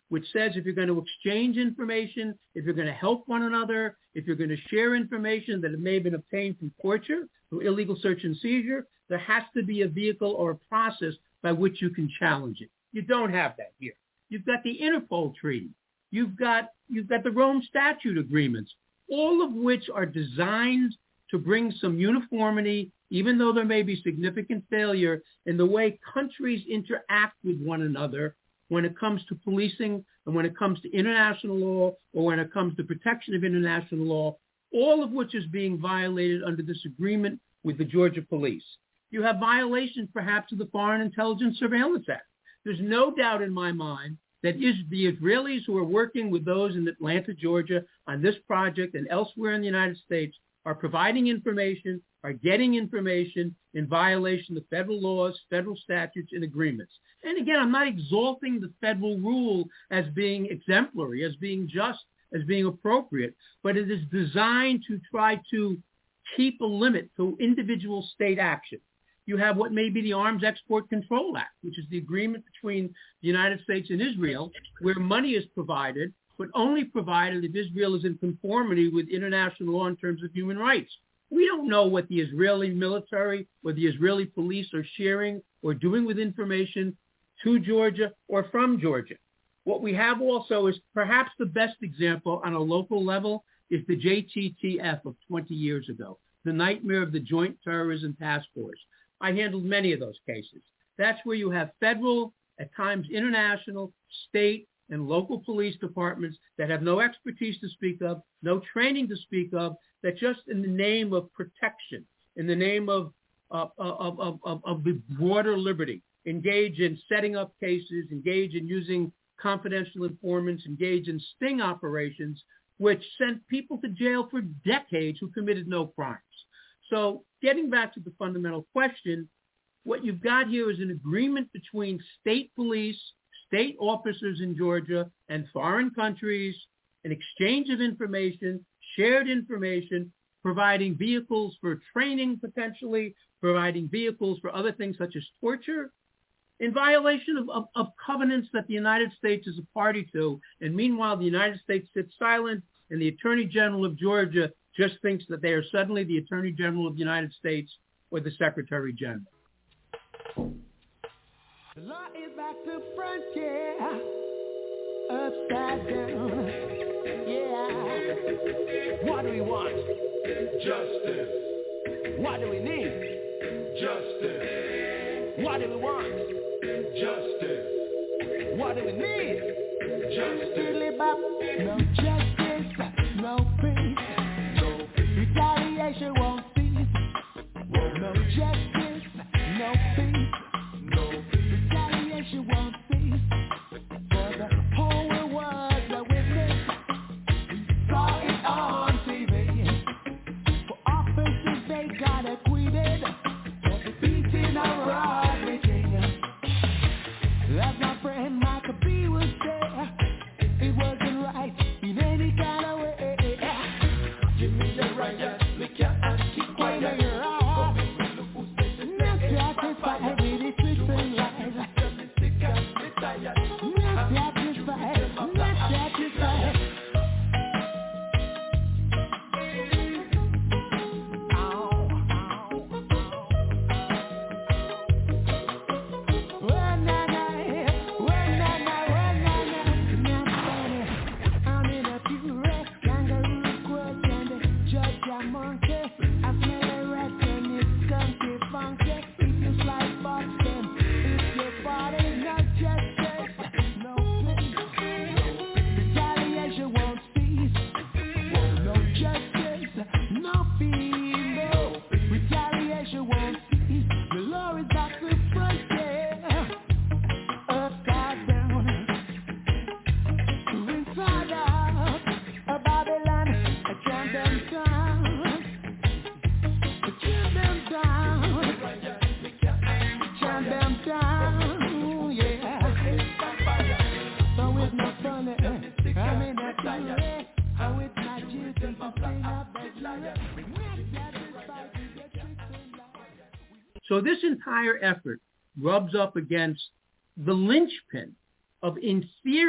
which says if you're going to exchange information, if you're going to help one another, if you're going to share information that may have been obtained from torture, through illegal search and seizure, there has to be a vehicle or a process by which you can challenge it. You don't have that here. You've got the Interpol Treaty. You've got, you've got the Rome Statute agreements, all of which are designed to bring some uniformity, even though there may be significant failure in the way countries interact with one another when it comes to policing and when it comes to international law or when it comes to protection of international law, all of which is being violated under this agreement with the Georgia police. You have violations perhaps of the Foreign Intelligence Surveillance Act. There's no doubt in my mind that is the Israelis who are working with those in Atlanta, Georgia on this project and elsewhere in the United States are providing information, are getting information in violation of federal laws, federal statutes, and agreements. And again, I'm not exalting the federal rule as being exemplary, as being just, as being appropriate, but it is designed to try to keep a limit to individual state action. You have what may be the Arms Export Control Act, which is the agreement between the United States and Israel, where money is provided, but only provided if Israel is in conformity with international law in terms of human rights. We don't know what the Israeli military or the Israeli police are sharing or doing with information to Georgia or from Georgia. What we have also is perhaps the best example on a local level is the J T T F of twenty years ago, the nightmare of the Joint Terrorism Task Force. I handled many of those cases. That's where you have federal, at times international, state, and local police departments that have no expertise to speak of, no training to speak of, that just in the name of protection, in the name of, uh, of, of, of, of the broader liberty, engage in setting up cases, engage in using confidential informants, engage in sting operations, which sent people to jail for decades who committed no crimes. So getting back to the fundamental question, what you've got here is an agreement between state police, state officers in Georgia, and foreign countries, an exchange of information, shared information, providing vehicles for training potentially, providing vehicles for other things such as torture, in violation of, of, of covenants that the United States is a party to. And meanwhile, the United States sits silent, and the Attorney General of Georgia just thinks that they are suddenly the Attorney General of the United States or the Secretary General. The law is back to front, yeah. Upside down, yeah. What do we want? Justice. What do we need? Justice. What do we want? Justice. What do we need? Justice. No justice, no peace. No peace. Retaliation won't cease. No justice, no peace. You won't cease, for the whole world the witness. We saw it on T V. For officers they got acquitted for the beating of Rodney King. As my friend Michael B would say, it wasn't right in any kind of way. Give me the right, yeah, lick your ass, keep quiet. Not satisfied with the tricks and lies. So this entire effort rubs up against the linchpin of, in theory,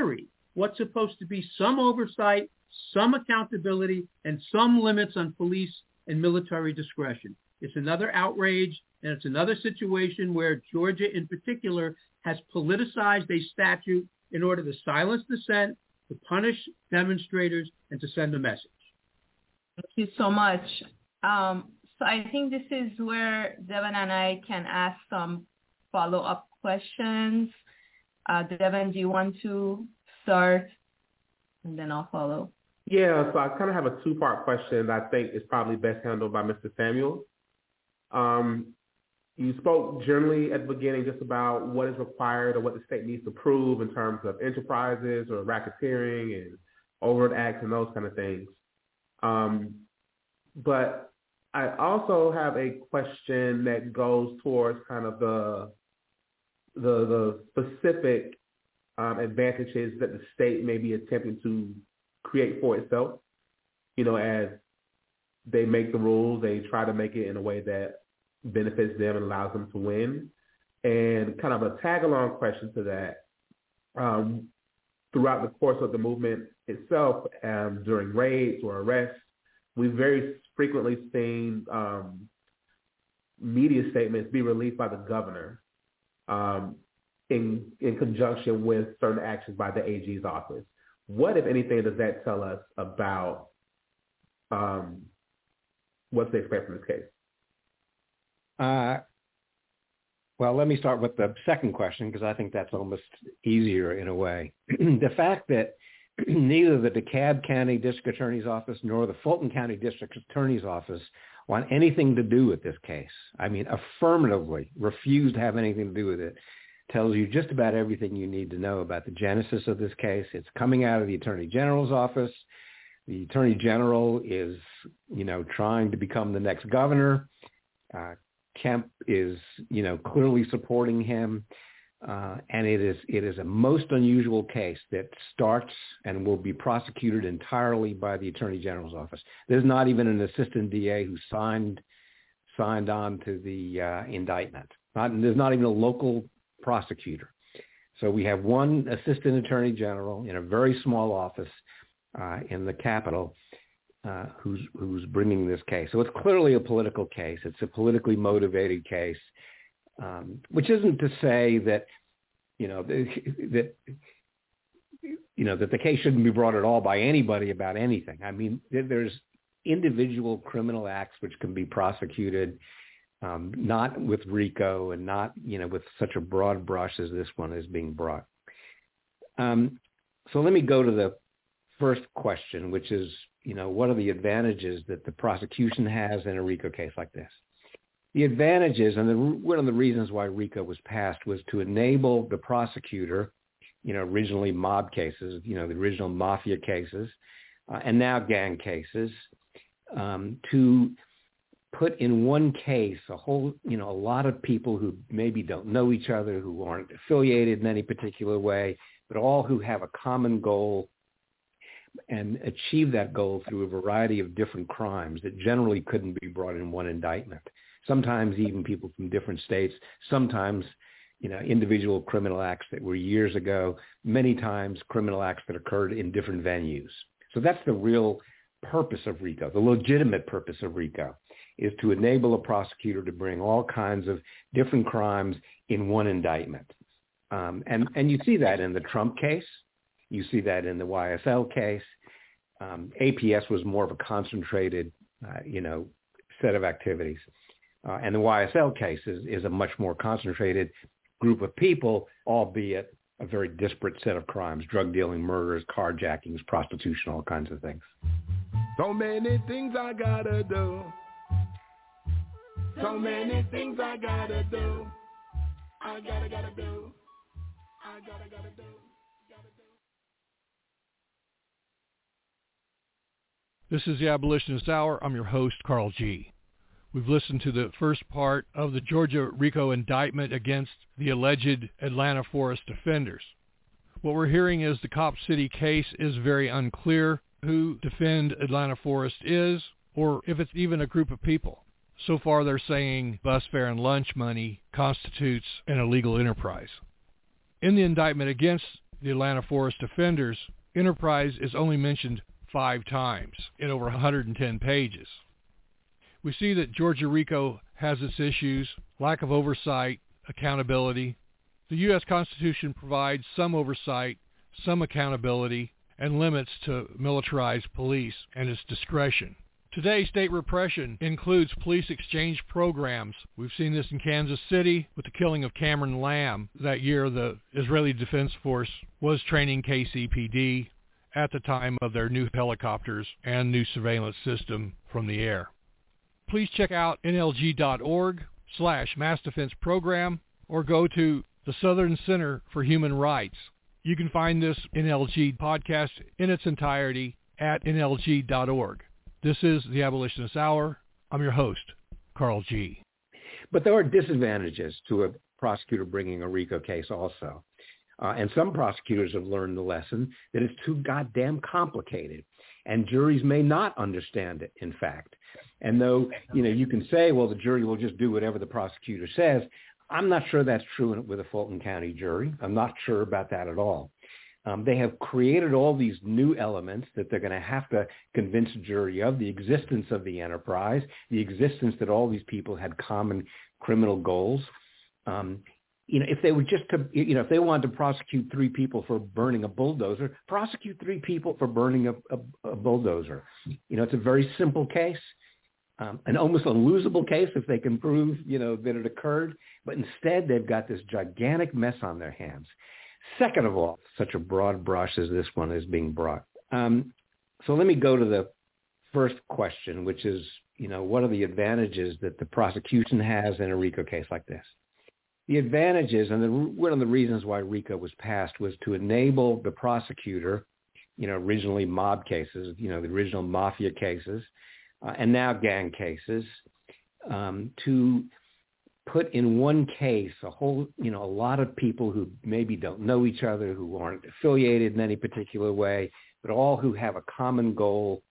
what's supposed to be some oversight, some accountability, and some limits on police and military discretion. It's another outrage, and it's another situation where Georgia in particular has politicized a statute in order to silence dissent, to punish demonstrators, and to send a message. Thank you so much. Um, so I think this is where Devin and I can ask some follow-up questions. Uh, Devin, do you want to start? And then I'll follow. Yeah, so I kind of have a two-part question that I think is probably best handled by Mister Samuel. Um, you spoke generally at the beginning just about what is required or what the state needs to prove in terms of enterprises or racketeering and overt acts and those kind of things. Um, but I also have a question that goes towards kind of the the, the specific um, advantages that the state may be attempting to create for itself. You know, as they make the rules, they try to make it in a way that benefits them and allows them to win. And kind of a tag-along question to that, um, throughout the course of the movement itself, um, during raids or arrests, we've very frequently seen um, media statements be released by the governor um, in in conjunction with certain actions by the A G's office. What, if anything, does that tell us about um, what to expect from this case? Uh, well, let me start with the second question, because I think that's almost easier in a way. The fact that neither the DeKalb County District Attorney's Office nor the Fulton County District Attorney's Office want anything to do with this case, I mean, affirmatively refuse to have anything to do with it, tells you just about everything you need to know about the genesis of this case. It's coming out of the Attorney General's office. The Attorney General is, you know, trying to become the next governor. Uh, Kemp is, you know, clearly supporting him. Uh, and it is it is a most unusual case that starts and will be prosecuted entirely by the Attorney General's office. There's not even an assistant D A who signed signed on to the uh, indictment. Not, there's not even a local prosecutor. So we have one assistant attorney general in a very small office uh, in the Capitol uh, who's who's bringing this case. So it's clearly a political case. It's a politically motivated case, um, which isn't to say that you know that you know that the case shouldn't be brought at all by anybody about anything. I mean, there's individual criminal acts which can be prosecuted. Um, not with RICO and not, you know, with such a broad brush as this one is being brought. Um, so let me go to the first question, which is, you know, what are the advantages that the prosecution has in a RICO case like this? The advantages, and the, one of the reasons why RICO was passed was to enable the prosecutor, you know, originally mob cases, you know, the original mafia cases, uh, and now gang cases, um, to put in one case a whole, you know, a lot of people who maybe don't know each other, who aren't affiliated in any particular way, but all who have a common goal and achieve that goal through a variety of different crimes that generally couldn't be brought in one indictment. Sometimes even people from different states, sometimes, you know, individual criminal acts that were years ago, many times criminal acts that occurred in different venues. So that's the real purpose of RICO, the legitimate purpose of RICO, is to enable a prosecutor to bring all kinds of different crimes in one indictment. Um, and, and you see that in the Trump case. You see that in the Y S L case. Um, A P S was more of a concentrated, uh, you know, set of activities. Uh, and the Y S L case is, is a much more concentrated group of people, albeit a very disparate set of crimes: drug dealing, murders, carjackings, prostitution, all kinds of things. So many things I gotta do. So many things I gotta do. I gotta, gotta do. I gotta, gotta do. Gotta do. This is the Abolitionist Hour. I'm your host, Carl G. We've listened to the first part of the Georgia RICO indictment against the alleged Atlanta Forest defenders. What we're hearing is the Cop City case is very unclear who Defend Atlanta Forest is, or if it's even a group of people. So far, they're saying bus fare and lunch money constitutes an illegal enterprise. In the indictment against the Atlanta Forest Defenders, enterprise is only mentioned five times in over one hundred ten pages. We see that Georgia RICO has its issues, lack of oversight, accountability. The U S Constitution provides some oversight, some accountability, and limits to militarized police and its discretion. Today, state repression includes police exchange programs. We've seen this in Kansas City with the killing of Cameron Lamb. That year, the Israeli Defense Force was training K C P D at the time of their new helicopters and new surveillance system from the air. Please check out N L G dot org slash mass defense program or go to the Southern Center for Human Rights. You can find this N L G podcast in its entirety at N L G dot org. This is the Abolitionist Hour. I'm your host, Carl G. But there are disadvantages to a prosecutor bringing a RICO case also. Uh, and some prosecutors have learned the lesson that it's too goddamn complicated. And juries may not understand it, in fact. And though, you know, you can say, well, the jury will just do whatever the prosecutor says, I'm not sure that's true with a Fulton County jury. I'm not sure about that at all. Um, they have created all these new elements that they're going to have to convince a jury of, the existence of the enterprise, the existence that all these people had common criminal goals. Um, you know, if they were just to, you know, if they wanted to prosecute three people for burning a bulldozer, prosecute three people for burning a, a, a bulldozer. You know, it's a very simple case. Um, an almost unlosable case if they can prove, you know, that it occurred. But instead, they've got this gigantic mess on their hands. Second of all, such a broad brush as this one is being brought. Um, so let me go to the first question, which is, you know, what are the advantages that the prosecution has in a RICO case like this? The advantages, and the, one of the reasons why RICO was passed was to enable the prosecutor, you know, originally mob cases, you know, the original mafia cases, uh, and now gang cases, um, to put in one case a whole, you know, a lot of people who maybe don't know each other, who aren't affiliated in any particular way, but all who have a common goal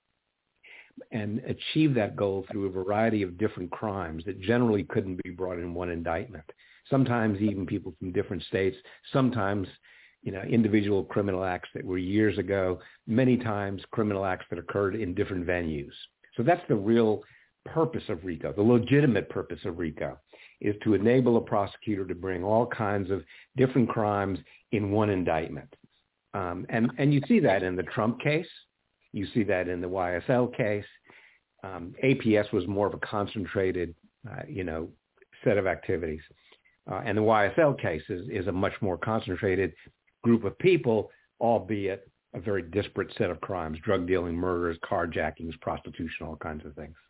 and achieve that goal through a variety of different crimes that generally couldn't be brought in one indictment. Sometimes even people from different states, sometimes, you know, individual criminal acts that were years ago, many times criminal acts that occurred in different venues. So that's the real purpose of RICO, the legitimate purpose of RICO, is to enable a prosecutor to bring all kinds of different crimes in one indictment. Um, and, and you see that in the Trump case. You see that in the Y S L case. Um, A P S was more of a concentrated, uh, you know, set of activities. Uh, and the Y S L case is, is a much more concentrated group of people, albeit a very disparate set of crimes, drug dealing, murders, carjackings, prostitution, all kinds of things.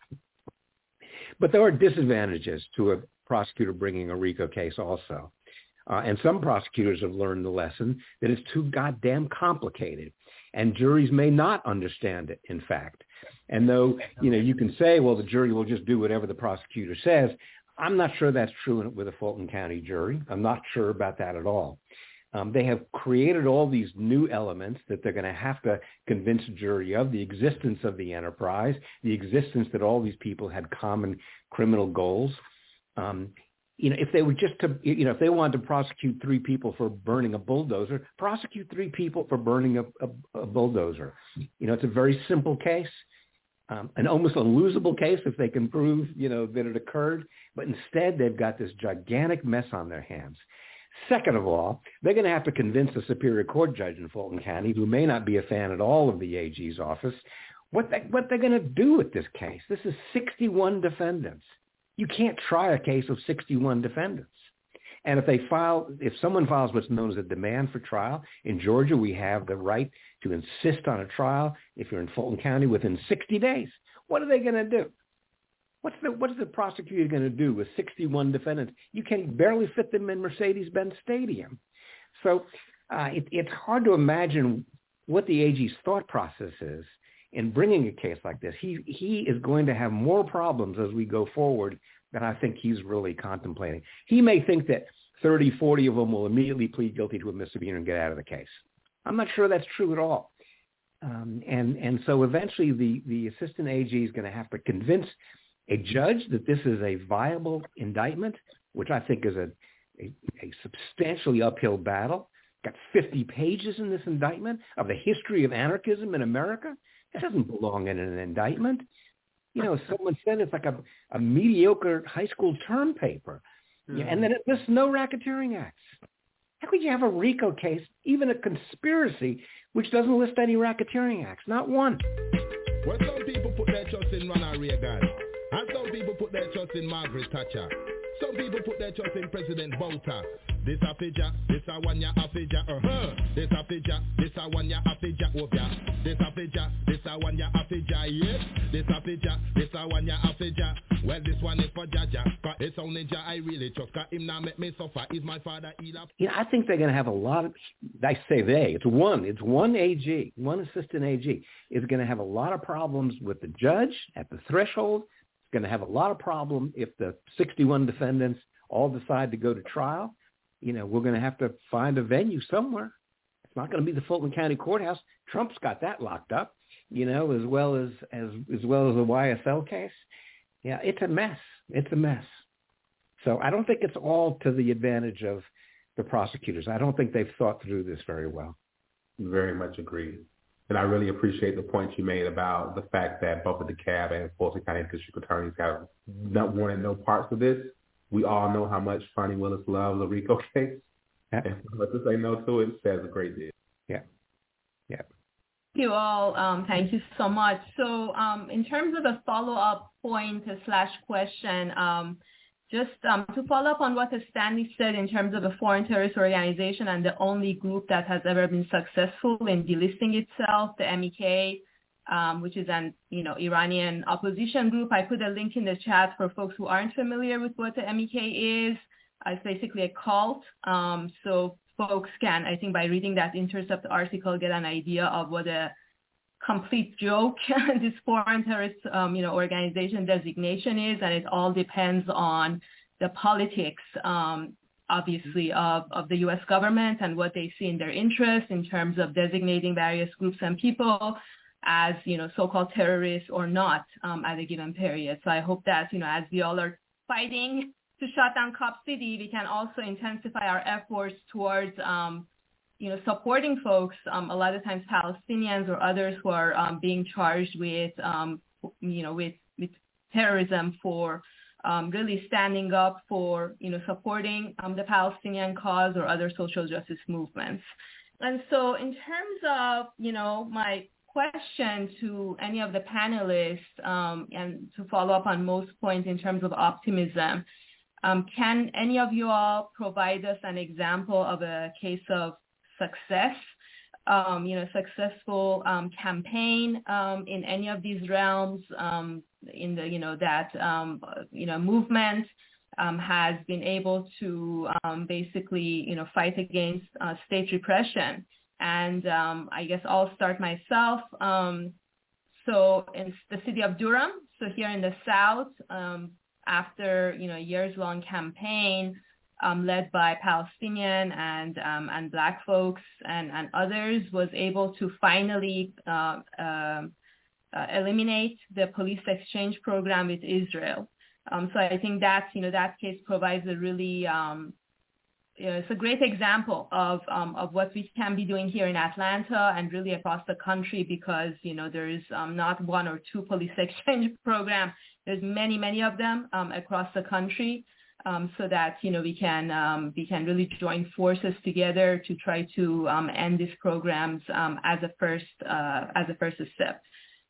But there are disadvantages to a prosecutor bringing a RICO case also. Uh, and some prosecutors have learned the lesson that it's too goddamn complicated. And juries may not understand it, in fact. And though, you know, you can say, well, the jury will just do whatever the prosecutor says, I'm not sure that's true with a Fulton County jury. I'm not sure about that at all. Um, they have created all these new elements that they're going to have to convince a jury of, the existence of the enterprise, the existence that all these people had common criminal goals. Um, you know, if they were just to, you know, if they wanted to prosecute three people for burning a bulldozer, prosecute three people for burning a, a, a bulldozer. You know, it's a very simple case, um, an almost unlosable case if they can prove, you know, that it occurred. But instead, they've got this gigantic mess on their hands. Second of all, they're going to have to convince a Superior Court judge in Fulton County, who may not be a fan at all of the A G's office, what, they, what they're going to do with this case. This is sixty-one defendants. You can't try a case of sixty-one defendants. And if they file, if someone files what's known as a demand for trial, in Georgia, we have the right to insist on a trial if you're in Fulton County within sixty days. What are they going to do? What's the, what's the prosecutor going to do with sixty-one defendants? You can barely fit them in Mercedes-Benz Stadium. So uh, it, it's hard to imagine what the A G's thought process is in bringing a case like this. He, he is going to have more problems as we go forward than I think he's really contemplating. He may think that thirty, forty of them will immediately plead guilty to a misdemeanor and get out of the case. I'm not sure that's true at all. Um, and, and so eventually the, the assistant A G is going to have to convince a judge that this is a viable indictment, which I think is a, a, a substantially uphill battle. got fifty pages in this indictment of the history of anarchism in America. It doesn't belong in an indictment. You know, someone said it's like a, a mediocre high school term paper. Mm-hmm. Yeah, and then it lists no racketeering acts. How could you have a RICO case, even a conspiracy, which doesn't list any racketeering acts? Not one. Well, some people put their trust in Ronald Reagan, and some people put their trust in Margaret Thatcher. Some people put their trust in President Botha. This a fija, this a one ya a fija, uh-huh. This a fija, this a one ya a fija, obia. This a fija, this a one ya a fija, yes. This a fija, this a one ya a fija. Well, this one is for Jaja, cause it's only Jah I really trust, cause him now make me suffer. Is my father either? You know, I think they're going to have a lot of, I say they, it's one, it's one A G, one assistant A G, is going to have a lot of problems with the judge at the threshold. It's going to have a lot of problem if the sixty-one defendants all decide to go to trial. You know, we're going to have to find a venue somewhere. It's not going to be the Fulton County Courthouse. Trump's got that locked up, you know, as well as, as, as well as the Y S L case. Yeah, it's a mess. It's a mess. So I don't think it's all to the advantage of the prosecutors. I don't think they've thought through this very well. Very much agreed. And I really appreciate the point you made about the fact that both the DeKalb and Fulton County District Attorneys have not wanted no parts of this. We all know how much Fani Willis loves the RICO case. Yeah. And but to say no to it says a great deal. Yeah. Yeah. Thank you all. Um, thank you so much. So um, in terms of a follow-up point slash question, um, just um, to follow up on what Stanley said in terms of a foreign terrorist organization and the only group that has ever been successful in delisting itself, the M E K, um, which is an you know Iranian opposition group. I put a link in the chat for folks who aren't familiar with what the M E K is. Uh, it's basically a cult. Um, so folks can, I think by reading that Intercept article, get an idea of what a complete joke this foreign terrorist um, you know, organization designation is, and it all depends on the politics, um, obviously, of, of the U S government and what they see in their interest in terms of designating various groups and people as, you know, so-called terrorists or not um, at a given period. So I hope that, you know, as we all are fighting to shut down Cop City, we can also intensify our efforts towards, um, you know, supporting folks, um, a lot of times Palestinians or others who are um, being charged with, um, you know, with, with terrorism for um, really standing up for, you know, supporting um, the Palestinian cause or other social justice movements. And so in terms of, you know, my question to any of the panelists um, and to follow up on most points in terms of optimism, Um, can any of you all provide us an example of a case of success, um, you know, successful um, campaign um, in any of these realms, um, in the, you know, that, um, you know, movement um, has been able to um, basically, you know, fight against uh, state repression? And um, I guess I'll start myself. Um, so in the city of Durham, so here in the South, um, after, you know, years-long campaign um, led by Palestinian and um, and Black folks and, and others, was able to finally uh, uh, uh, eliminate the police exchange program with Israel. Um, so I think that, you know, that case provides a really, um, you know, it's a great example of um, of what we can be doing here in Atlanta and really across the country, because, you know, there is um, not one or two police exchange programs. There's many, many of them um, across the country, um, so that, you know, we can um, we can really join forces together to try to um, end these programs um, as a first uh, as a first step.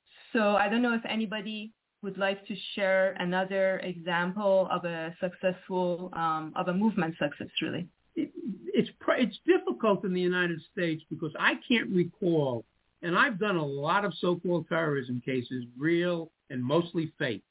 So I don't know if anybody would like to share another example of a successful um, of a movement success, really. It, it's it's difficult in the United States because I can't recall, and I've done a lot of so-called terrorism cases, real and mostly fake.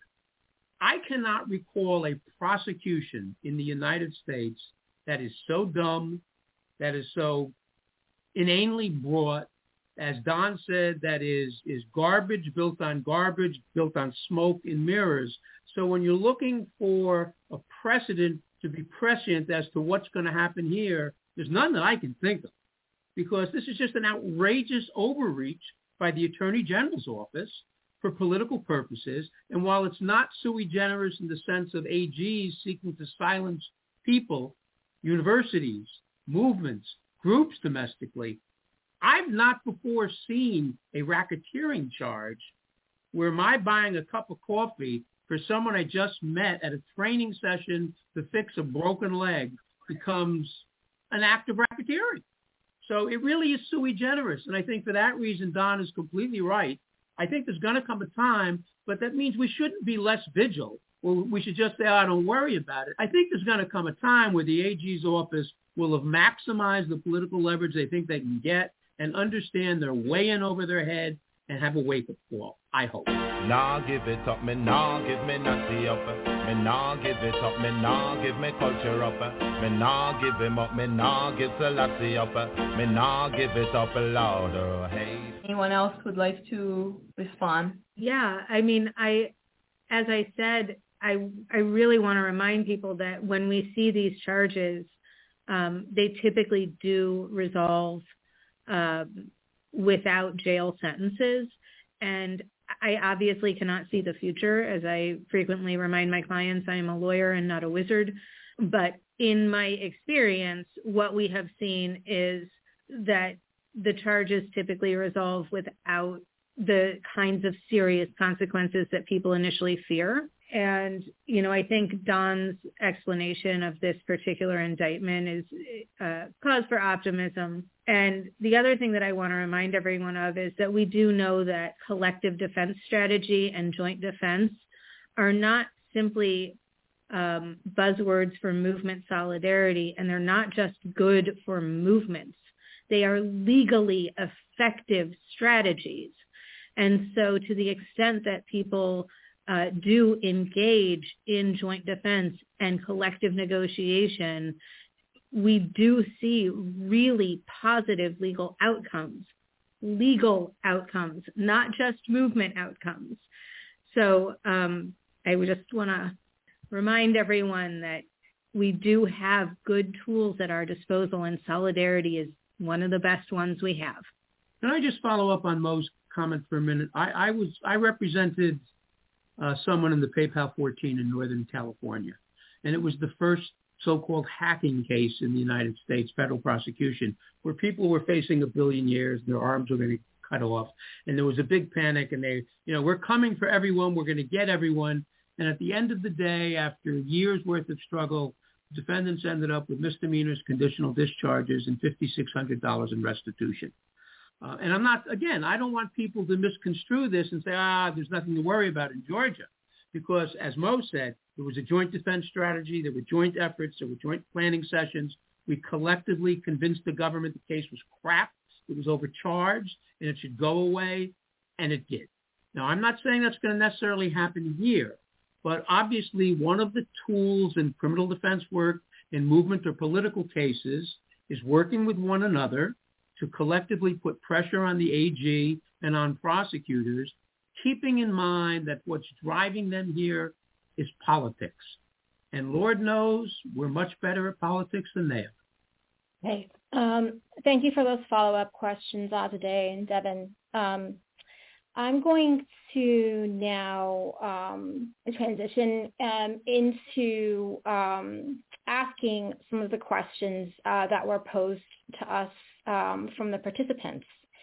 I cannot recall a prosecution in the United States that is so dumb, that is so inanely brought, as Don said, that is is garbage built on garbage, built on smoke and mirrors. So when you're looking for a precedent to be prescient as to what's going to happen here, there's none that I can think of, because this is just an outrageous overreach by the Attorney General's office for political purposes. And while it's not sui generis in the sense of A Gs seeking to silence people, universities, movements, groups domestically. I've not before seen a racketeering charge where my buying a cup of coffee for someone I just met at a training session to fix a broken leg becomes an act of racketeering. So it really is sui generis. And I think for that reason, Don is completely right. I think there's going to come a time, but that means we shouldn't be less vigilant. Well, we should just say, oh, don't worry about it. I think there's going to come a time where the A G's office will have maximized the political leverage they think they can get and understand they're way in over their head and have a wake-up call, I hope. Nah, give it up, me nah, give me Nazi up. Me nah, give it up, me nah, give me culture up. Me nah, give him up, me nah, give Selassie up. Me nah, give it up louder, hey. Anyone else would like to respond? Yeah, I mean, I, as I said, I I really want to remind people that when we see these charges, um, they typically do resolve um, without jail sentences. And I obviously cannot see the future. As I frequently remind my clients, I am a lawyer and not a wizard. But in my experience, what we have seen is that the charges typically resolve without the kinds of serious consequences that people initially fear. And, you know, I think Don's explanation of this particular indictment is uh, cause for optimism. And the other thing that I want to remind everyone of is that we do know that collective defense strategy and joint defense are not simply um, buzzwords for movement solidarity, and they're not just good for movements. They are legally effective strategies. And so to the extent that people Uh, do engage in joint defense and collective negotiation, we do see really positive legal outcomes, legal outcomes, not just movement outcomes. So um, I would just want to remind everyone that we do have good tools at our disposal, and solidarity is one of the best ones we have. Can I just follow up on Mo's comment for a minute? I, I was I represented Uh, someone in the PayPal fourteen in Northern California. And it was the first so-called hacking case in the United States, federal prosecution, where people were facing a billion years, their arms were going to be cut off. And there was a big panic, and they, you know, we're coming for everyone, we're going to get everyone. And at the end of the day, after years worth of struggle, defendants ended up with misdemeanors, conditional discharges, and five thousand six hundred dollars in restitution. Uh, and I'm not, again, I don't want people to misconstrue this and say, ah, there's nothing to worry about in Georgia. Because as Mo said, there was a joint defense strategy, there were joint efforts, there were joint planning sessions. We collectively convinced the government the case was crap, it was overcharged, and it should go away, and it did. Now, I'm not saying that's going to necessarily happen here, but obviously one of the tools in criminal defense work in movement or political cases is working with one another to collectively put pressure on the A G and on prosecutors, keeping in mind that what's driving them here is politics. And Lord knows we're much better at politics than they are. Hey, um, thank you for those follow-up questions, Azadeh and Devin. Um, I'm going to now um, transition um, into um, asking some of the questions uh, that were posed to us Um, from the participants.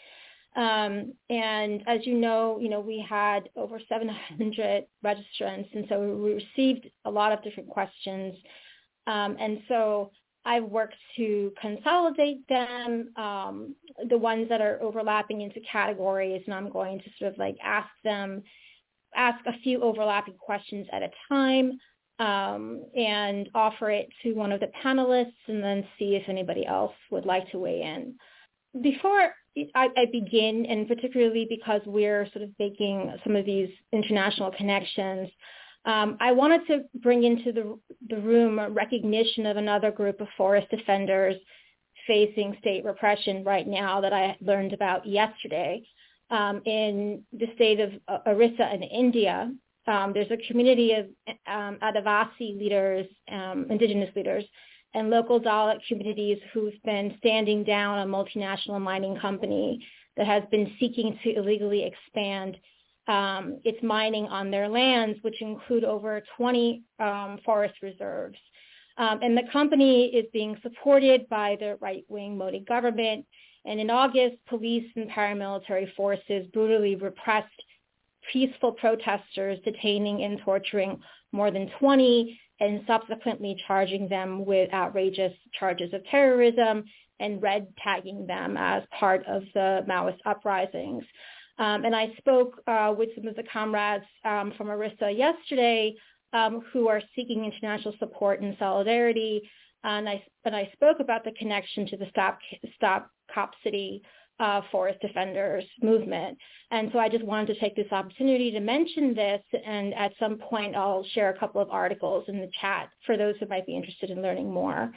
Um, and as you know, you know, we had over seven hundred registrants, and so we received a lot of different questions. Um, and so I've worked to consolidate them, um, the ones that are overlapping into categories, and I'm going to sort of like ask them, ask a few overlapping questions at a time, um, and offer it to one of the panelists, and then see if anybody else would like to weigh in. Before I, I begin, and particularly because we're sort of making some of these international connections, um, I wanted to bring into the, the room a recognition of another group of forest defenders facing state repression right now that I learned about yesterday. Um, in the state of Orissa in India, Um, there's a community of um, Adivasi leaders, um, indigenous leaders, and local Dalit communities who've been standing down a multinational mining company that has been seeking to illegally expand um, its mining on their lands, which include over twenty um, forest reserves. Um, and the company is being supported by the right-wing Modi government. And in August, police and paramilitary forces brutally repressed peaceful protesters, detaining and torturing more than twenty, and subsequently charging them with outrageous charges of terrorism and red tagging them as part of the Maoist uprisings. Um, and I spoke uh, with some of the comrades um, from Orissa yesterday um, who are seeking international support and solidarity. And I, and I spoke about the connection to the Stop, Stop Cop City uh, Forest Defenders movement. And so I just wanted to take this opportunity to mention this, and at some point I'll share a couple of articles in the chat for those who might be interested in learning more.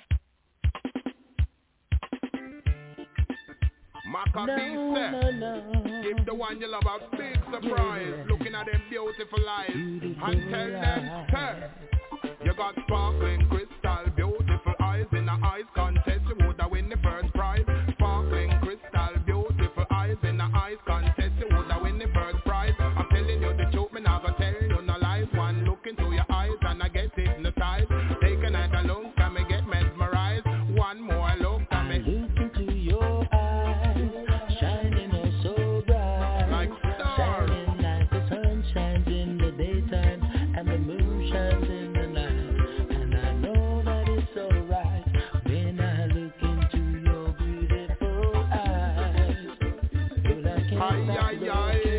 Maccabee no, no, no. Give the one you love a big surprise, yeah. Looking at them beautiful eyes, beautiful and tell them, hey, you got sparkling crystal, beautiful eyes in the eyes contest, you would have win the first prize. Sparkling crystal, beautiful eyes in the eyes contest, you would have win the first prize. I'm telling you the truth, me not gonna tell you no lies. One look into your eyes and I get hypnotized. Take a night alone, can me get mesmerized. One more look, can me look into your eyes, shining oh so bright, like stars, shining like the sun shines in the daytime and the moon shines in the night. And I know that it's alright when I look into your beautiful eyes. Well, I can't aye, aye,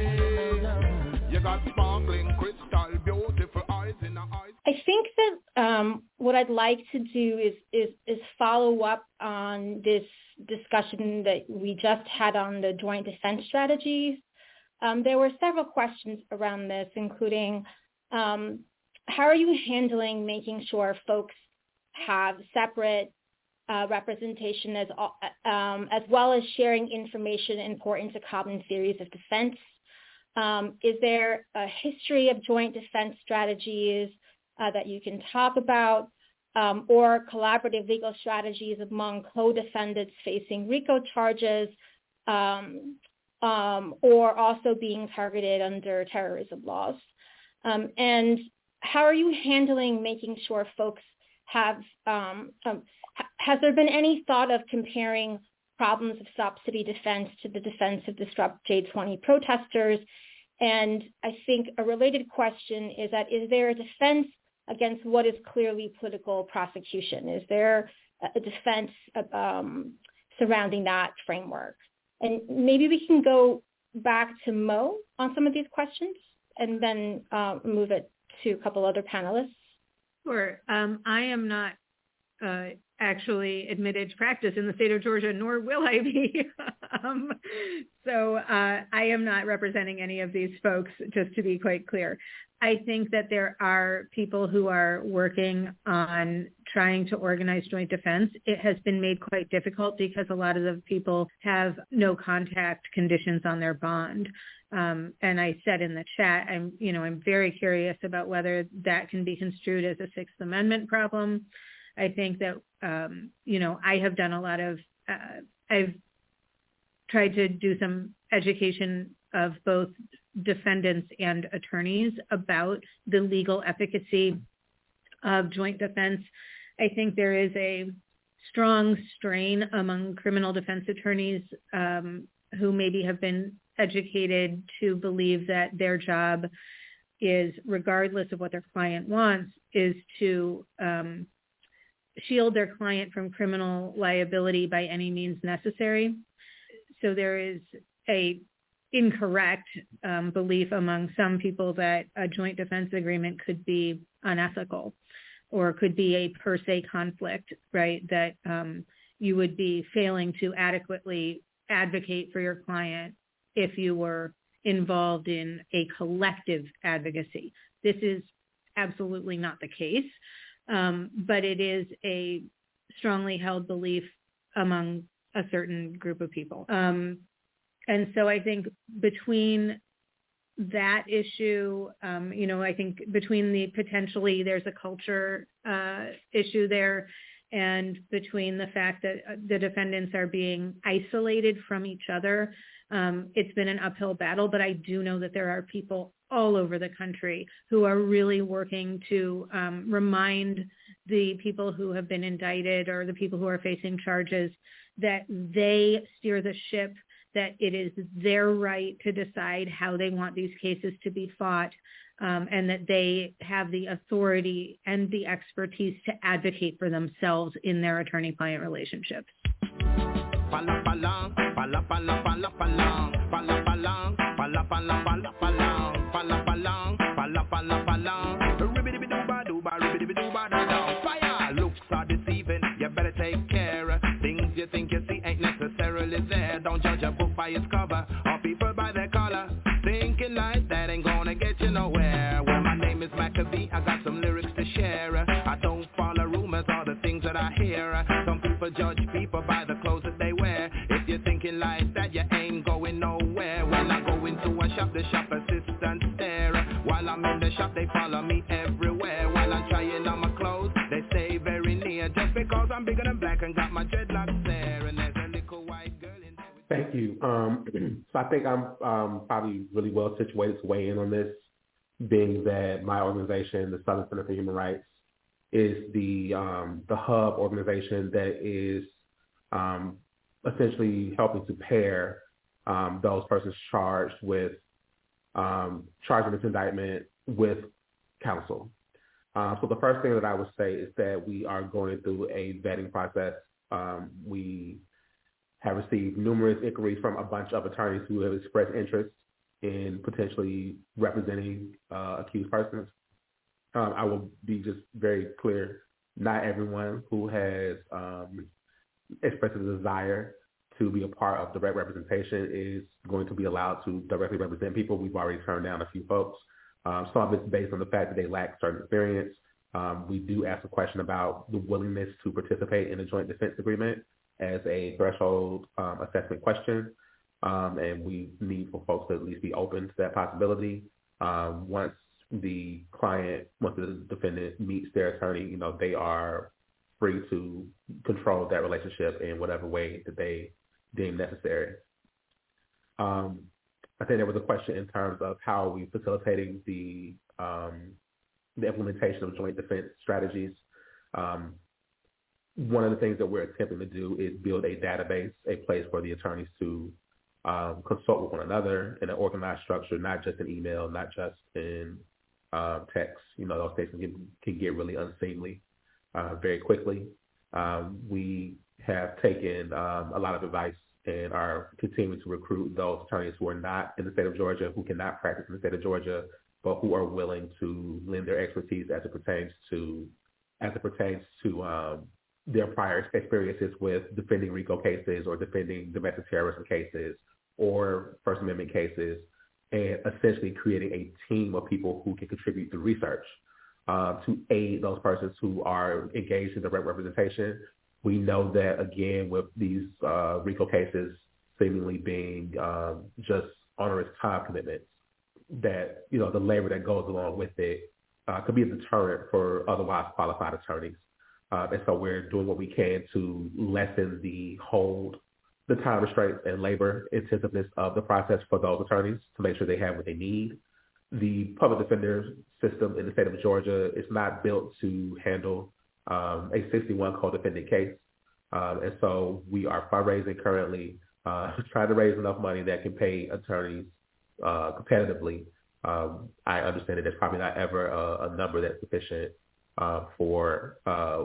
aye. You got sparkling crystal, beautiful eyes in the eyes. I think that um, what I'd like to do is, is is follow up on this discussion that we just had on the joint defense strategies. Um, there were several questions around this, including um, how are you handling making sure folks have separate uh, representation as um, as well as sharing information important to common theories of defense? Um, is there a history of joint defense strategies uh, that you can talk about, um, or collaborative legal strategies among co-defendants facing RICO charges, um, um, or also being targeted under terrorism laws? Um, and how are you handling making sure folks have, um, um, ha- has there been any thought of comparing problems of Stop City defense to the defense of Disrupt J twenty protesters? And I think a related question is that, is there a defense against what is clearly political prosecution? Is there a defense um, surrounding that framework? And maybe we can go back to Mo on some of these questions and then uh, move it to a couple other panelists. Sure. Um, I am not uh, actually admitted to practice in the state of Georgia, nor will I be. um, so uh, I am not representing any of these folks, just to be quite clear. I think that there are people who are working on trying to organize joint defense. It has been made quite difficult because a lot of the people have no contact conditions on their bond. Um, and I said in the chat, I'm, you know, I'm very curious about whether that can be construed as a Sixth Amendment problem. I think that, um, you know, I have done a lot of, uh, I've tried to do some education of both defendants and attorneys about the legal efficacy of joint defense. I think there is a strong strain among criminal defense attorneys um, who maybe have been educated to believe that their job is, regardless of what their client wants, is to um, shield their client from criminal liability by any means necessary. So there is a incorrect um, belief among some people that a joint defense agreement could be unethical or could be a per se conflict, right? That um, you would be failing to adequately advocate for your client if you were involved in a collective advocacy. This is absolutely not the case, um, but it is a strongly held belief among a certain group of people. Um, and so I think between that issue, um, you know, I think between the potentially there's a culture uh, issue there, and between the fact that the defendants are being isolated from each other, um, it's been an uphill battle. But I do know that there are people all over the country who are really working to um, remind the people who have been indicted or the people who are facing charges, that they steer the ship, that it is their right to decide how they want these cases to be fought, um, and that they have the authority and the expertise to advocate for themselves in their attorney-client relationships. Fire looks are deceiving, you better take care. Things you think you see ain't necessarily there. Don't judge a book by its cover or people by their color. Thinking like that ain't gonna get you nowhere. Well, my name is Maccabee, I got some lyrics to share. I don't follow rumors or the things that I hear. Some people judge people by the clothes that they wear. If you're thinking like that, you ain't going nowhere. When I go into a shop, the shop assistant stare. While I'm in the shop, they follow me everywhere. While I'm trying on my clothes, they stay very near. Just because I'm bigger than black and got my dreadlocks there. And there's a little white girl in there. Thank you. Um, so I think I'm um, probably really well situated to weigh in on this, being that my organization, the Southern Center for Human Rights, is the um, the hub organization that is um, essentially helping to pair um, those persons charged with um, charging this indictment with counsel. Um, so the first thing that I would say is that we are going through a vetting process. Um, we have received numerous inquiries from a bunch of attorneys who have expressed interest in potentially representing uh, accused persons. Um, I will be just very clear, not everyone who has um, expressed a desire to be a part of direct representation is going to be allowed to directly represent people. We've already turned down a few folks. Um, some of it's based on the fact that they lack certain experience. Um, we do ask a question about the willingness to participate in a joint defense agreement as a threshold um, assessment question. Um, and we need for folks to at least be open to that possibility. Um, once the client, once the defendant meets their attorney, you know, they are free to control that relationship in whatever way that they deem necessary. Um, I think there was a question in terms of how are we facilitating the um, the implementation of joint defense strategies. Um, one of the things that we're attempting to do is build a database, a place for the attorneys to um, consult with one another in an organized structure, not just in email, not just in um, text. You know, those things can, can get really unseemly uh, very quickly. Um, we have taken um, a lot of advice and are continuing to recruit those attorneys who are not in the state of Georgia, who cannot practice in the state of Georgia, but who are willing to lend their expertise as it pertains to as it pertains to um, their prior experiences with defending RICO cases or defending domestic terrorism cases or First Amendment cases, and essentially creating a team of people who can contribute to research uh, to aid those persons who are engaged in direct representation. We know that, again, with these uh, RICO cases seemingly being um, just onerous time commitments, that, you know, the labor that goes along with it uh, could be a deterrent for otherwise qualified attorneys. Uh, and so we're doing what we can to lessen the hold, the time restraints and labor intensiveness of the process for those attorneys to make sure they have what they need. The public defender system in the state of Georgia is not built to handle um, a sixty-one co-defendant case. Um, and so we are fundraising currently, uh, trying to raise enough money that can pay attorneys uh, competitively. Um, I understand that there's probably not ever a, a number that's sufficient uh, for uh,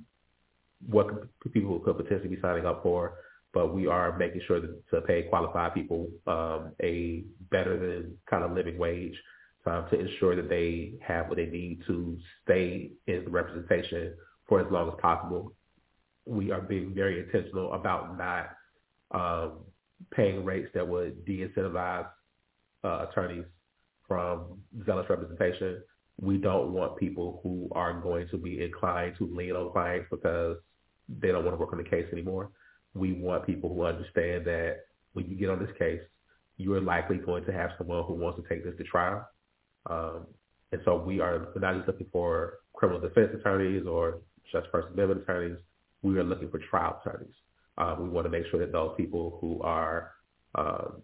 what people could potentially be signing up for, but we are making sure to, to pay qualified people um, a better than kind of living wage um, to ensure that they have what they need to stay in the representation for as long as possible. We are being very intentional about not um, paying rates that would de-incentivize uh, attorneys from zealous representation. We don't want people who are going to be inclined to lean on clients because they don't want to work on the case anymore. We want people who understand that when you get on this case, you are likely going to have someone who wants to take this to trial. Um, and so we are not just looking for criminal defense attorneys or just First Amendment attorneys. We are looking for trial attorneys. Uh, we want to make sure that those people who are, um,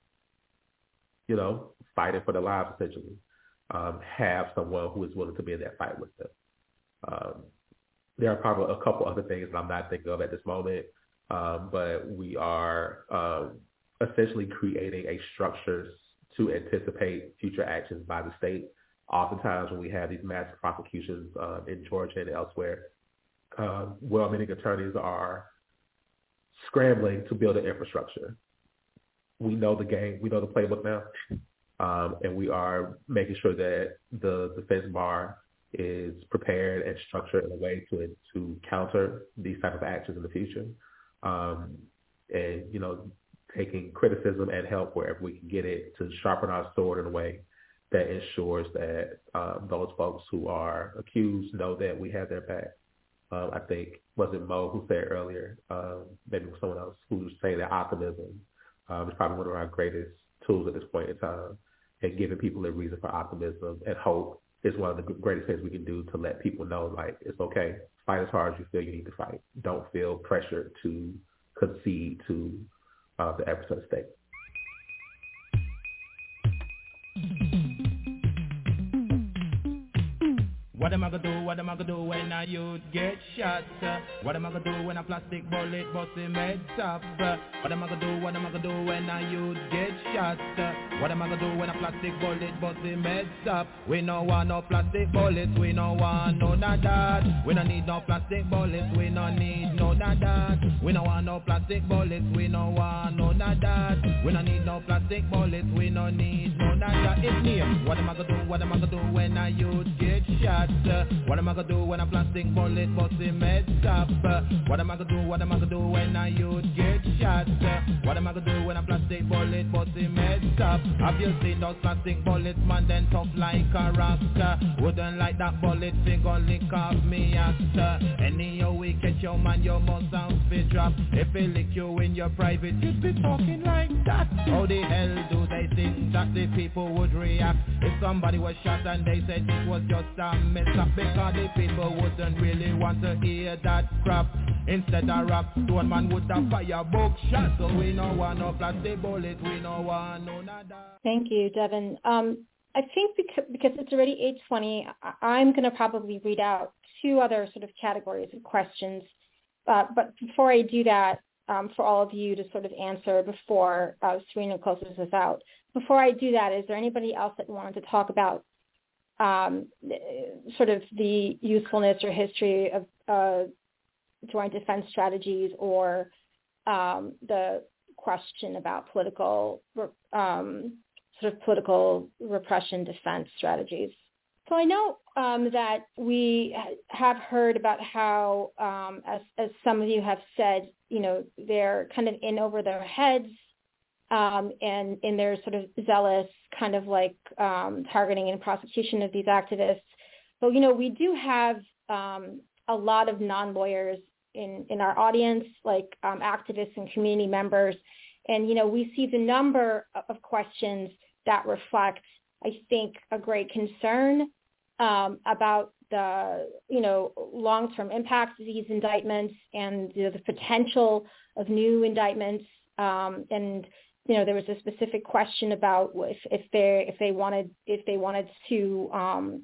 you know, fighting for their lives essentially, um, have someone who is willing to be in that fight with them. Um, there are probably a couple other things that I'm not thinking of at this moment, um, but we are um, essentially creating a structure to anticipate future actions by the state. Oftentimes when we have these massive prosecutions uh, in Georgia and elsewhere, uh, well-meaning attorneys are scrambling to build an infrastructure. We know the game, we know the playbook now, um, and we are making sure that the defense bar is prepared and structured in a way to to counter these type of actions in the future, um, and you know, taking criticism and help wherever we can get it to sharpen our sword in a way that ensures that um, those folks who are accused know that we have their back. Um, I think, was it Mo who said earlier, um, maybe it was someone else who was saying that optimism um, is probably one of our greatest tools at this point in time, and giving people a reason for optimism and hope is one of the greatest things we can do to let people know, like, it's okay. Fight as hard as you feel you need to fight. Don't feel pressured to concede to uh, the efforts of the state. What am I gonna do, what am I gonna do when a youth get shot? Uh, what am I gonna do when a plastic bullet bust him head top? Uh, what am I gonna do, what am I gonna do when a youth get shot? Uh, what am I gonna do when a plastic bullet bust him head top? We no want no plastic bullets, we no want none of that. We no need no plastic bullets, we no need none of that. We no want no plastic bullets, we no want none of that. We no need no plastic bullets, we no need none of that. It's name. What am I gonna do, what am I gonna do when a youth get shot? Uh, what am I gonna do when a plastic bullet bust him head top? Uh, what am I gonna do, what am I gonna do when a youth get shot? Uh, what am I gonna do when a plastic bullet bust him head top? Have you seen those plastic bullets, man, then tough like a rock? Uh, wouldn't like that bullet, finger lick off me after. Anyhow we catch your man, your must sound fit drop. If he lick you in your private, you'd be talking like that. How the hell do they think that the people would react if somebody was shot and they said it was just a mess up? Because the people wouldn't really want to hear that crap. Instead of rap, one man would have fire book shot. So we no want no plastic bullet, we no want no nada. Thank you, Devin. Um, I think because, because it's already eight twenty, I'm going to probably read out two other sort of categories of questions. Uh, but before I do that, um, for all of you to sort of answer before uh, Serena closes this out, before I do that, is there anybody else that wanted to talk about um, sort of the usefulness or history of uh, joint defense strategies, or um, the question about political um, sort of political repression defense strategies? So I know um, that we have heard about how, um, as, as some of you have said, you know, they're kind of in over their heads um, and in their sort of zealous kind of like um, targeting and prosecution of these activists. But, you know, we do have um, a lot of non-lawyers in, in our audience, like um, activists and community members. And, you know, we see the number of questions that reflect, I think, a great concern um, about the, you know, long-term impacts of these indictments and, you know, the potential of new indictments. Um, and, you know, there was a specific question about if, if they if they wanted if they wanted to um,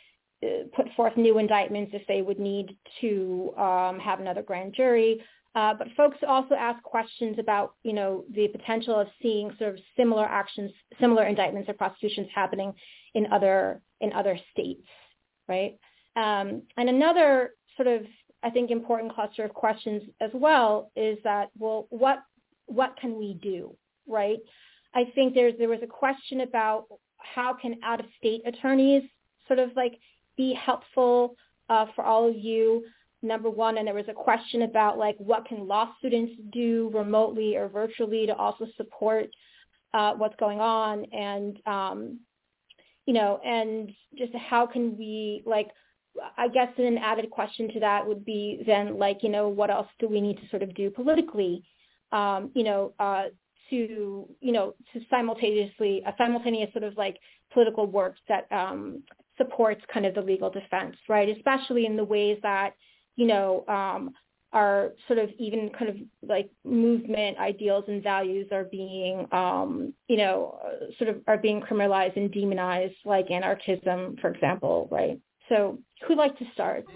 put forth new indictments, if they would need to um, have another grand jury. Uh, but folks also ask questions about, you know, the potential of seeing sort of similar actions, similar indictments or prosecutions happening in other in other states, right? Um, and another sort of, I think, important cluster of questions as well is that, well, what what can we do, right? I think there's there was a question about how can out-of-state attorneys sort of like be helpful uh, for all of you. Number one, and there was a question about like what can law students do remotely or virtually to also support uh, what's going on, and um, you know, and just how can we like, I guess an added question to that would be then like, you know, what else do we need to sort of do politically, um, you know, uh, to you know to simultaneously a simultaneous sort of like political work that um, supports kind of the legal defense, right? Especially in the ways that, you know, um, are sort of even kind of like movement ideals and values are being, um, you know, sort of are being criminalized and demonized, like anarchism, for example, right? So who'd like to start?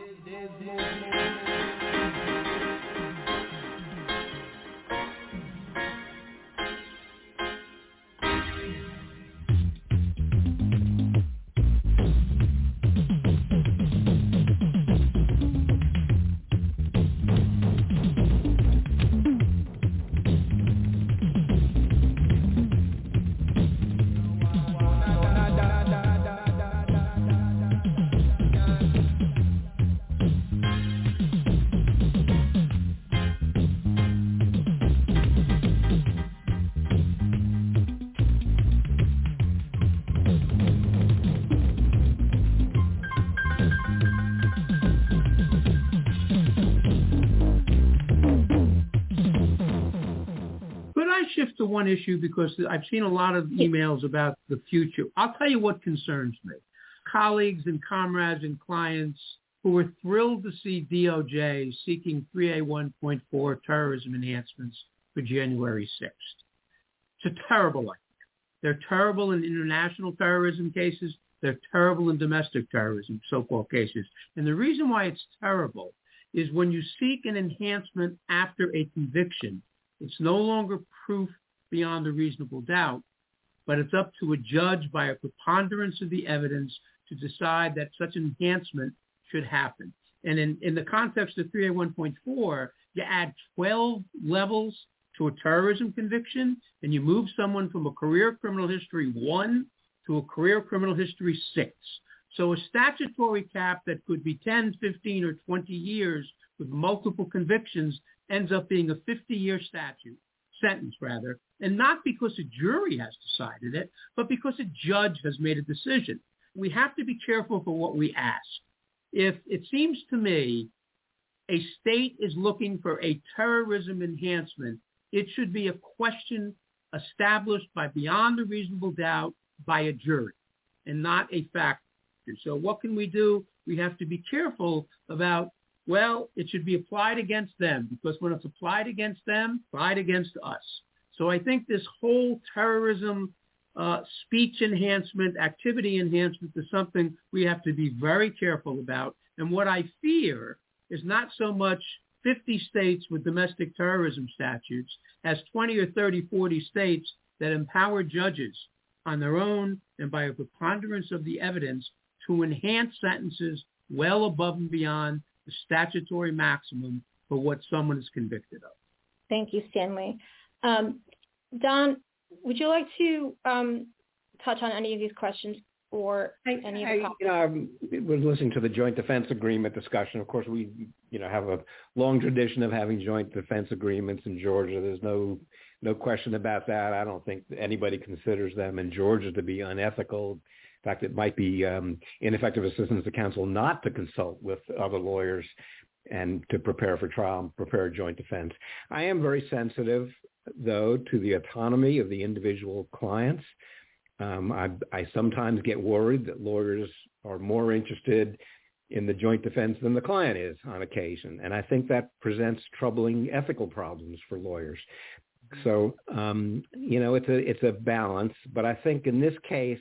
To one issue because I've seen a lot of emails about the future. I'll tell you what concerns me. Colleagues and comrades and clients who were thrilled to see D O J seeking three A one point four terrorism enhancements for January sixth. It's a terrible idea. They're terrible in international terrorism cases. They're terrible in domestic terrorism, so-called cases. And the reason why it's terrible is when you seek an enhancement after a conviction, it's no longer proof beyond a reasonable doubt, but it's up to a judge by a preponderance of the evidence to decide that such enhancement should happen. And in, in the context of three A one point four, you add twelve levels to a terrorism conviction, and you move someone from a career criminal history one to a career criminal history six. So a statutory cap that could be ten, fifteen, or twenty years with multiple convictions ends up being a fifty-year statute, sentence rather, and not because a jury has decided it, but because a judge has made a decision. We have to be careful for what we ask. If it seems to me a state is looking for a terrorism enhancement, it should be a question established by beyond a reasonable doubt by a jury and not a factor. So what can we do? We have to be careful about, well, it should be applied against them, because when it's applied against them, applied against us. So I think this whole terrorism uh, speech enhancement, activity enhancement is something we have to be very careful about. And what I fear is not so much fifty states with domestic terrorism statutes as twenty or thirty, forty states that empower judges on their own and by a preponderance of the evidence to enhance sentences well above and beyond the statutory maximum for what someone is convicted of. Thank you, Stanley. Um, Don, would you like to um, touch on any of these questions or I, any I, of the you know, I was listening to the joint defense agreement discussion. Of course, we, you know, have a long tradition of having joint defense agreements in Georgia. There's no no question about that. I don't think anybody considers them in Georgia to be unethical. In fact, it might be um, ineffective assistance to counsel not to consult with other lawyers and to prepare for trial and prepare a joint defense. I am very sensitive, though, to the autonomy of the individual clients. Um, I, I sometimes get worried that lawyers are more interested in the joint defense than the client is on occasion, and I think that presents troubling ethical problems for lawyers. So, um, you know, it's a it's a balance, but I think in this case,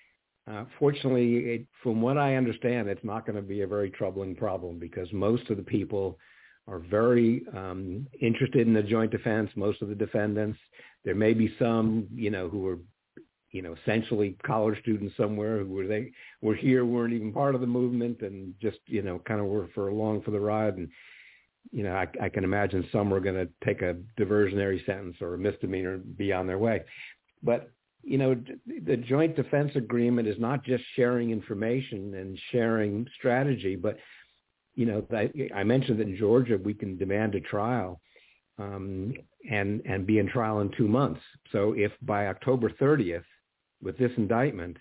Uh, fortunately, it, from what I understand, it's not going to be a very troubling problem because most of the people are very um, interested in the joint defense, most of the defendants. There may be some, you know, who are, you know, essentially college students somewhere who were, they were here, weren't even part of the movement and just, you know, kind of were for along for the ride. And, you know, I, I can imagine some are going to take a diversionary sentence or a misdemeanor and be on their way. But you know, the joint defense agreement is not just sharing information and sharing strategy, but, you know, I mentioned that in Georgia we can demand a trial um, and and be in trial in two months. So if by October thirtieth, with this indictment,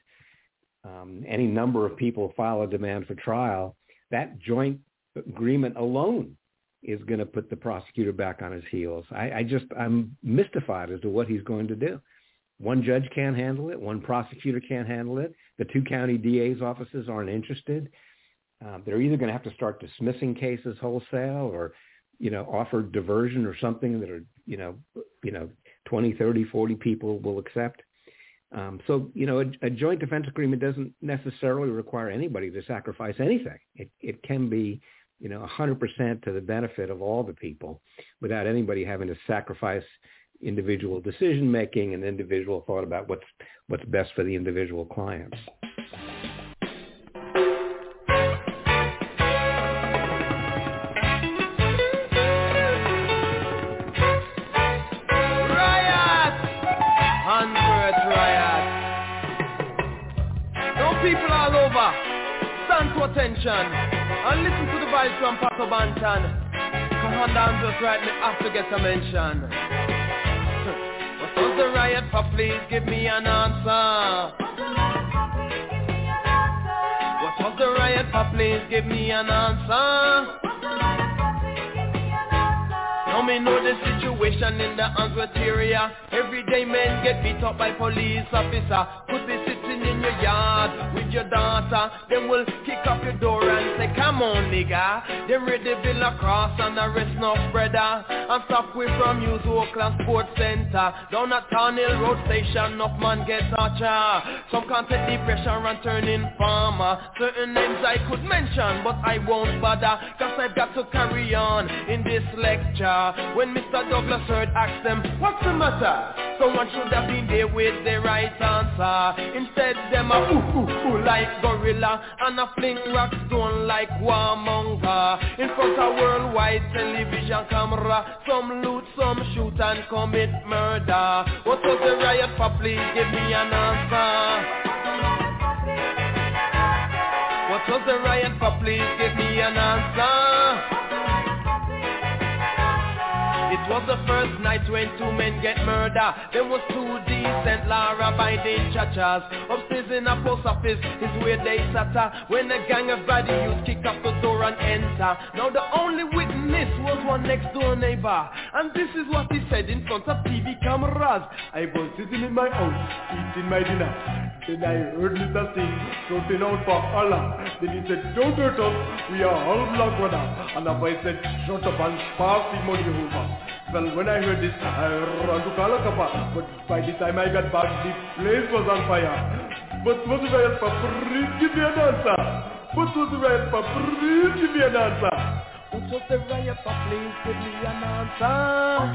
um, any number of people file a demand for trial, that joint agreement alone is going to put the prosecutor back on his heels. I, I just, I'm mystified as to what he's going to do. One judge can't handle it. One prosecutor can't handle it. The two county D A's offices aren't interested. Uh, they're either going to have to start dismissing cases wholesale or, you know, offer diversion or something that are, you know, you know, twenty, thirty, forty people will accept. Um, so, you know, a, a joint defense agreement doesn't necessarily require anybody to sacrifice anything. It, it can be, you know, one hundred percent to the benefit of all the people without anybody having to sacrifice individual decision-making and individual thought about what's what's best for the individual clients. People all over, stand to attention and listen to the voice from Pato Bantan. Commander Andrews right, me have to get a mention. What was the riot for? Please give me an answer. What was the riot for? Please give me an answer. Now me know the situation in the Answorth area. Everyday men get beat up by police officer. Could be sitting in your yard with your daughter. Then will kick up your door and say, come on nigga. Then ready to build a cross and arrest no brother. And stop we from use Oakland Sports Center. Down at Tarnhill Road Station, enough man get torture. Some can't take the pressure and turn in farmer. Certain names I could mention, but I won't bother. Cause I've got to carry on in this lecture. When Mister Douglas Hurd asked them, what's the matter? Someone should have been there with the right answer. Instead them a ooh ooh ooh like gorilla and a fling rock stone like warmonger. In front of worldwide television camera, some loot, some shoot and commit murder. What was the riot for? Please give me an answer. What was the riot for? Please give me an answer. It was the first night when two men get murdered. There was two decent law-abiding chachas. Upstairs in a post office is where they sat. When a gang of bad youths kick up the door and enter. Now the only witness was one next door neighbor. And this is what he said in front of T V cameras. I was sitting in my house, eating my dinner. Then I heard Mister Singh shouting out for Allah. Then he said, don't hurt us, we are all blood brother. And the boy said, shut up and pass the money over. Well, when I heard this, I ran to Kalakapa, but by the time I got back, the place was on fire. But what was the riot for? Please give me an answer. What was the riot for? Please give me an answer. What was the riot for? Please give me an answer.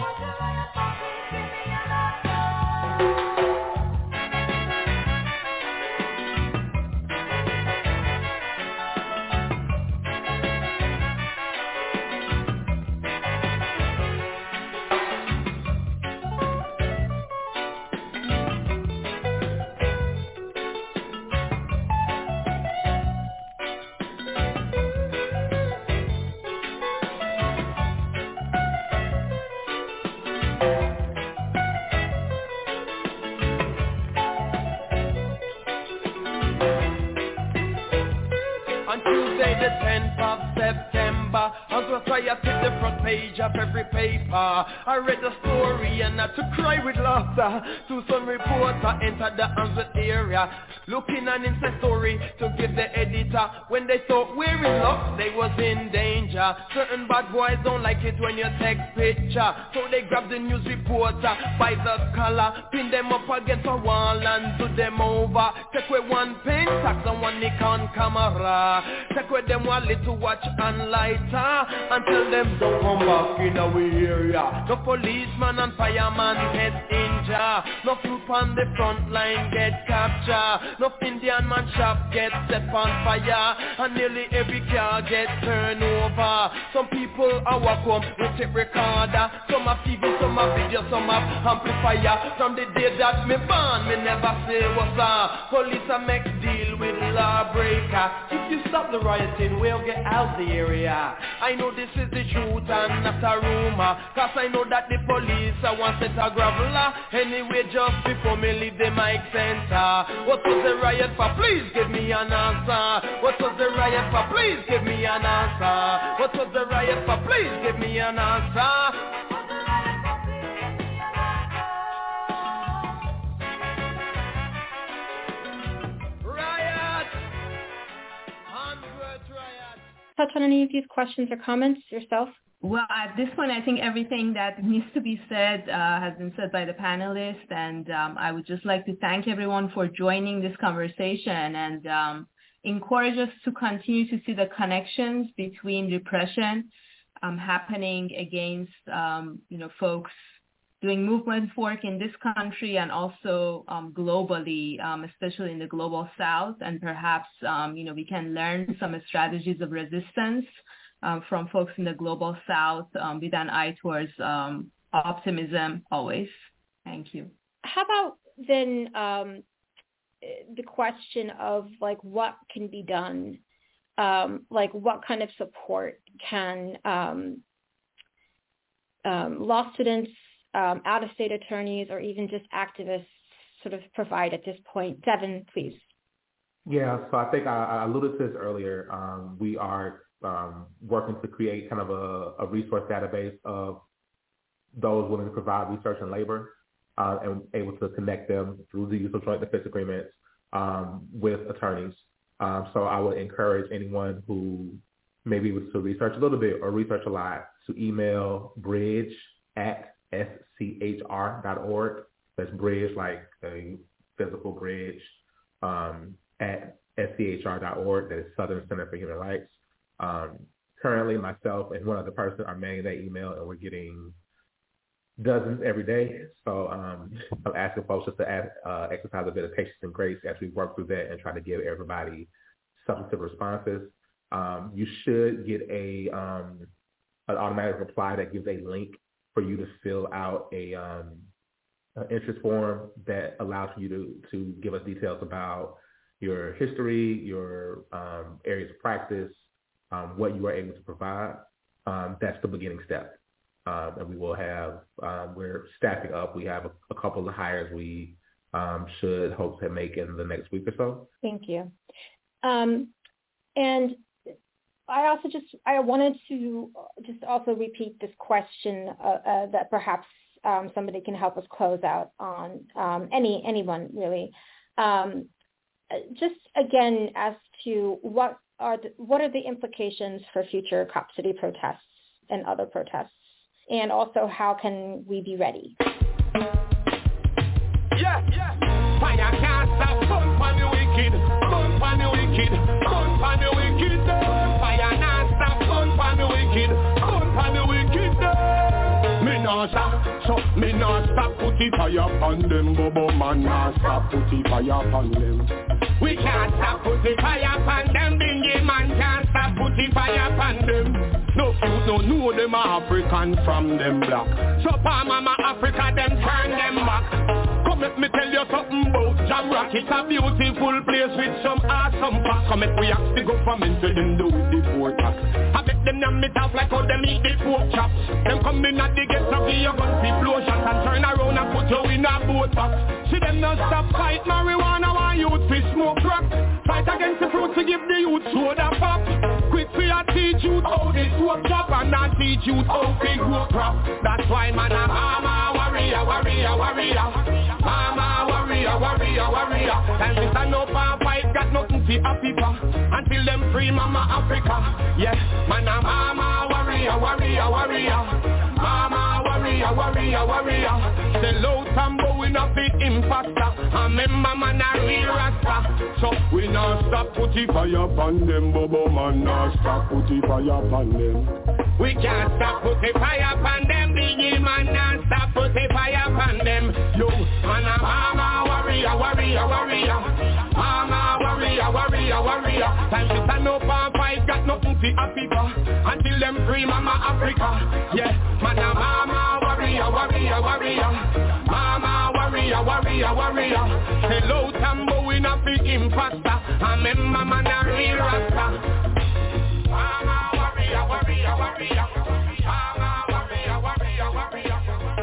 Of every paper, I read the story and had to cry with laughter. To some reporter entered the Answorth area, looking an inside story to give the editor. When they thought we're in luck, they was in danger. Certain bad boys don't like it when you take picture, so they grab the news reporter by the collar, pin them up against a wall and do them over. Take away one pen, tax and one Nikon camera. Take away them one little watch and lighter, and tell them don't come back in our area. No policeman and fireman get injured. No troop on the front line get captured. No Indian man shop get set on fire. And nearly every car get turned over. Some people are walk home with tape recorder. Some have T V, some have video, some have amplifier. From the day that me born, me never say what's up. Police a make deal with lawbreaker. If you stop the rioting, we'll get out the area. I know this is the truth and not a rumor, cause I know that the police are one set a graveler. Anyway, just before me leave the mic center, what was the riot for? Please give me an answer. What was the riot for? Please give me an answer. What was the riot for? Please give me an answer. Touch on any of these questions or comments yourself? Well, at this point, I think everything that needs to be said uh, has been said by the panelists, and um, I would just like to thank everyone for joining this conversation and um, encourage us to continue to see the connections between repression um, happening against, um, you know, folks doing movement work in this country and also um, globally, um, especially in the global South, and perhaps, um, you know, we can learn some strategies of resistance Um, from folks in the global South um, with an eye towards um, optimism always. Thank you. How about then um, the question of like what can be done, um, like what kind of support can um, um, law students, um, out-of-state attorneys, or even just activists sort of provide at this point? Devin, please. Yeah, so I think I, I alluded to this earlier. Um, we are Um, working to create kind of a, a resource database of those willing to provide research and labor uh, and able to connect them through the use of joint defense agreements um, with attorneys. Um, so I would encourage anyone who maybe was to research a little bit or research a lot to email bridge at s c h r dot org. That's bridge like a physical bridge um, at s c h r dot org. That is Southern Center for Human Rights. Um, currently, myself and one other person are manning that email, and we're getting dozens every day. So um, I'm asking folks just to add, uh, exercise a bit of patience and grace as we work through that and try to give everybody substantive responses. Um, you should get a um, an automatic reply that gives a link for you to fill out a um, an interest form that allows you to to give us details about your history, your um, areas of practice. Um, what you are able to provide, um, that's the beginning step. Um, and we will have, um, we're staffing up. We have a, a couple of hires we um, should hope to make in the next week or so. Thank you. Um, and I also just, I wanted to just also repeat this question uh, uh, that perhaps um, somebody can help us close out on, um, any anyone really. Um, just again, as to what Are the, what are the implications for future Cop City protests and other protests? And also, how can we be ready? Yeah, yeah. Fire can't stop, burn for the wicked, burn for the wicked, burn for the wicked. Fire can't stop, burn for the wicked, burn for the wicked. Me nah stop, so me nah stop, put the fire on them, Bobo man nah stop, put the fire on them. We can't stop, put the fire on them, Bingy man can't stop, put the fire on them. No food, no know them African from them black. So pa mama Africa, them turn them back. Come let me tell you something about Jamrock. It's a beautiful place with some awesome facts. Come let we ask the government to them do with the poor tax. I bet them them it off like how them eat the pork chops. Them come in at the gate of your gun, see blow shots and turn around and put you in a boat box. See them not stop fight marijuana, want youth fi smoke crack. Fight against the fruit to give the youth soda pop. Quit for your teach you how this work job and not teach you how to grow crop. That's why man a mama warrior, warrior, warrior. Mama warrior, warrior, warrior. Time to stand up and fight, got nothing to happy for. Until them free mama Africa. Yes, man a mama warrior, warrior, warrior. Mama warrior, warrior, warrior. Sell out and bowing up the imposter. And remember man a real rasta. So we not stop put the fire upon them, Bobo man not stop put the fire upon them. We can't stop put the fire upon them, Bingy man not stop put the fire upon them. Yo, man a mama warrior, warrior, warrior. Mama warrior, warrior, warrior. Time to stand up and fight, got nothing to happy for. Until them free mama Africa. Yeah, man a mama warrior, warrior, warrior. Mama warrior, warrior, warrior. Sell out and bowing up the imposter. And remember man a real rasta. Mama warrior, warrior, warrior. Mama warrior, warrior, warrior.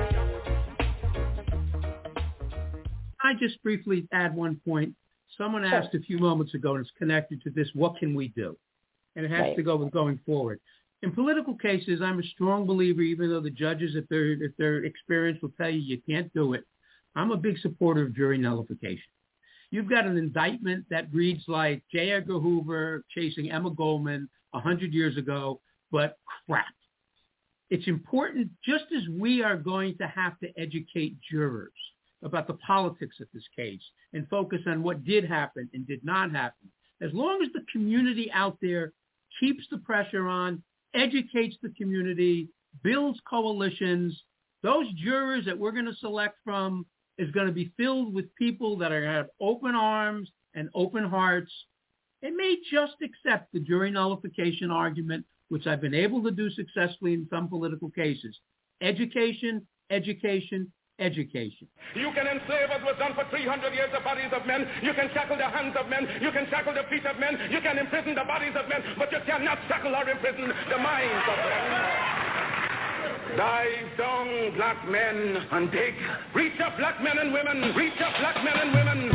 I just briefly add one point. Someone asked a few moments ago, and it's connected to this, what can we do? And it has Right. to go with going forward. In political cases, I'm a strong believer, even though the judges, if they're, if they're experienced, will tell you you can't do it. I'm a big supporter of jury nullification. You've got an indictment that reads like J. Edgar Hoover chasing Emma Goldman one hundred years ago, but crap. it's important, just as we are going to have to educate jurors about the politics of this case and focus on what did happen and did not happen, as long as the community out there keeps the pressure on, educates the community, builds coalitions, those jurors that we're going to select from is going to be filled with people that are going to have open arms and open hearts and may just accept the jury nullification argument, which I've been able to do successfully in some political cases. Education, education, education. You can enslave, as was done for three hundred years, the bodies of men. You can shackle the hands of men. You can shackle the feet of men. You can imprison the bodies of men, but you cannot shackle or imprison the minds of men. Dive down, black men, and dig. Reach up, black men and women. Reach up, black men and women.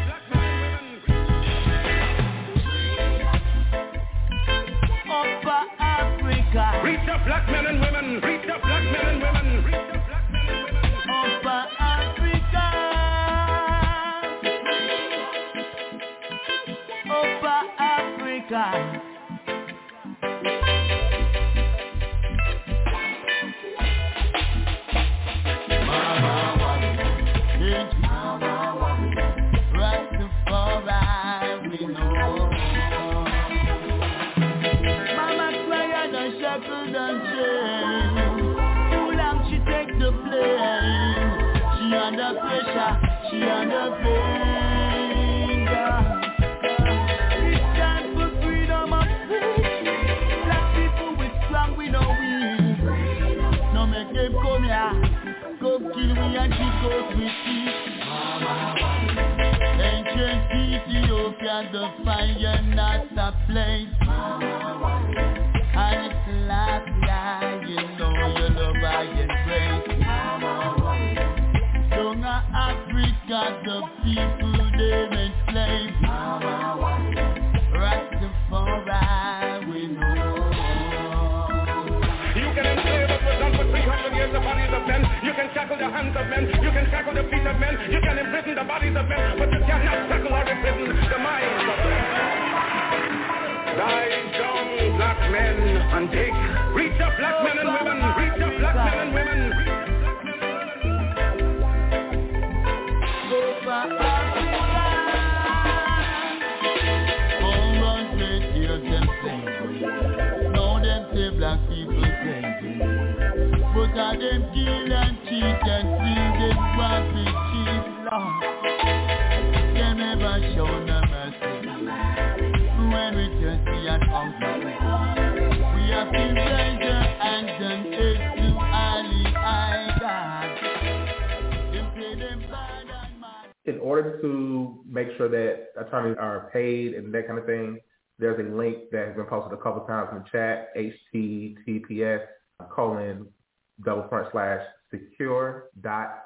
Upper Africa. Reach up, black men and women. Reach up, black men and women. Reach up, black men and women. Upper Africa. Upper Africa. She under pressure, she under pain. It's time for freedom of speech. Black people with strong, we know we. No make them come here, go kill me and kick us with teeth. Ancient Ethiopia, the fire not a place. And it's like, you know you love I embrace. Young Africa, the people they enslave. Rastafari, we know. You can enslave what was done for three hundred years, the bodies of men. You can shackle the hands of men. You can shackle the feet of men. You can imprison the bodies of men, but you cannot shackle or imprison the minds of men. Dive down, black men, and dig. Reach up, black men and women. Reach up, black men and women. Now them say black people crazy, but are them kill and cheat and steal them profit cheap law. They never show no mercy when we just see an uncle. We have to raise our hands and head to Ali God. Them say them bad and mad. In order to make sure that attorneys are paid and that kind of thing, there's a link that has been posted a couple times in the chat, https colon double front slash secure dot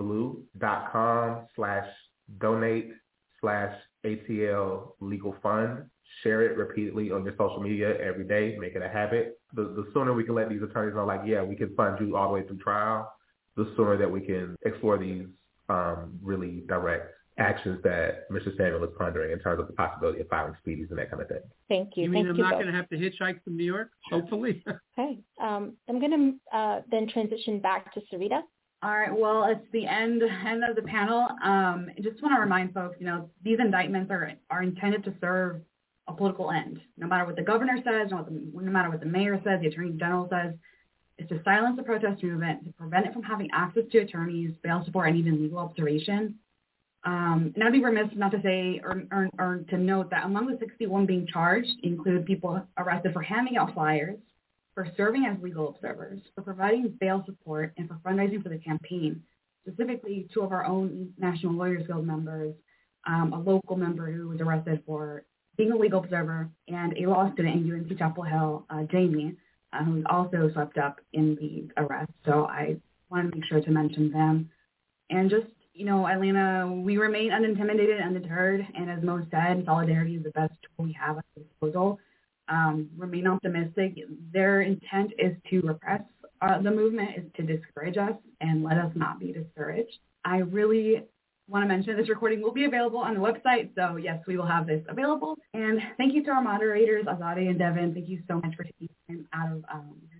actblue.com slash donate slash ATL legal fund. Share it repeatedly on your social media every day. Make it a habit. The, the sooner we can let these attorneys know, like, yeah, we can fund you all the way through trial, the sooner that we can explore these um, really direct actions that Mister Samuel is pondering in terms of the possibility of filing speedies and that kind of thing. Thank you. You mean Thank I'm you not both. going to have to hitchhike from New York, hopefully? Okay. Um, I'm going to uh, then transition back to Sarita. All right. Well, it's the end end of the panel. Um, I just want to remind folks, you know, these indictments are are intended to serve a political end. No matter what the governor says, no, no matter what the mayor says, the attorney general says, it's to silence the protest movement, to prevent it from having access to attorneys, bail support, and even legal observation. Um, and I'd be remiss not to say or, or, or to note that among the sixty-one being charged include people arrested for handing out flyers, for serving as legal observers, for providing bail support, and for fundraising for the campaign. Specifically, two of our own National Lawyers Guild members, um, a local member who was arrested for being a legal observer, and a law student in U N C Chapel Hill, uh, Jamie, uh, who was also swept up in the arrest. So I wanted to make sure to mention them. And just, you know, Atlanta, we remain unintimidated, undeterred, and as Mo said, solidarity is the best tool we have at our disposal. Um, remain optimistic. Their intent is to repress uh, the movement, is to discourage us, and let us not be discouraged. I really want to mention this recording will be available on the website, so yes, we will have this available. And thank you to our moderators, Azadeh and Devin. Thank you so much for taking time out of um, your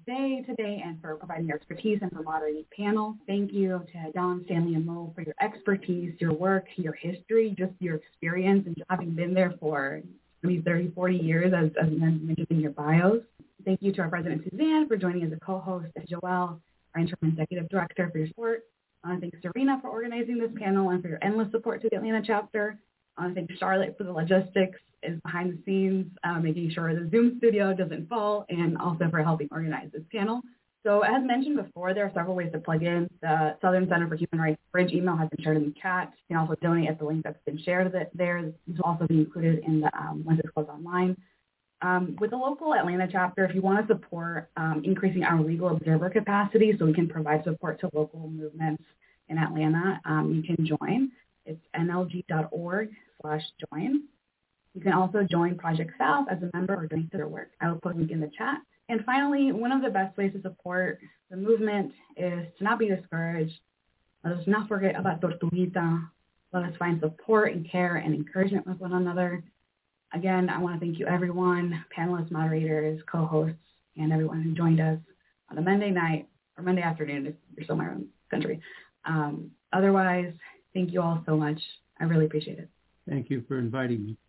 day today and for providing your expertise and for moderating the panel. Thank you to Don, Stanley, and Mo for your expertise, your work, your history, just your experience, and having been there for maybe thirty, forty years as, as mentioned in your bios. Thank you to our President Suzanne for joining as a co-host, and Joelle, our Interim Executive Director, for your support. I want to thank Serena for organizing this panel and for your endless support to the Atlanta chapter. I want to thank Charlotte for the logistics and behind the scenes, uh, making sure the Zoom studio doesn't fall, and also for helping organize this panel. So as mentioned before, there are several ways to plug in. The Southern Center for Human Rights Bridge email has been shared in the chat. You can also donate at the link that's been shared there. This will also be included in the um, once it's closed online. Um, with the local Atlanta chapter, if you want to support um, increasing our legal observer capacity so we can provide support to local movements in Atlanta, um, you can join. It's N L G dot org slash join. You can also join Project South as a member or donate to their work. I will put a link in the chat. And finally, one of the best ways to support the movement is to not be discouraged. Let us not forget about Tortuguita. Let us find support and care and encouragement with one another. Again, I want to thank you everyone, panelists, moderators, co-hosts, and everyone who joined us on a Monday night or Monday afternoon if you're somewhere in the country. Um, otherwise, thank you all so much. I really appreciate it. Thank you for inviting me.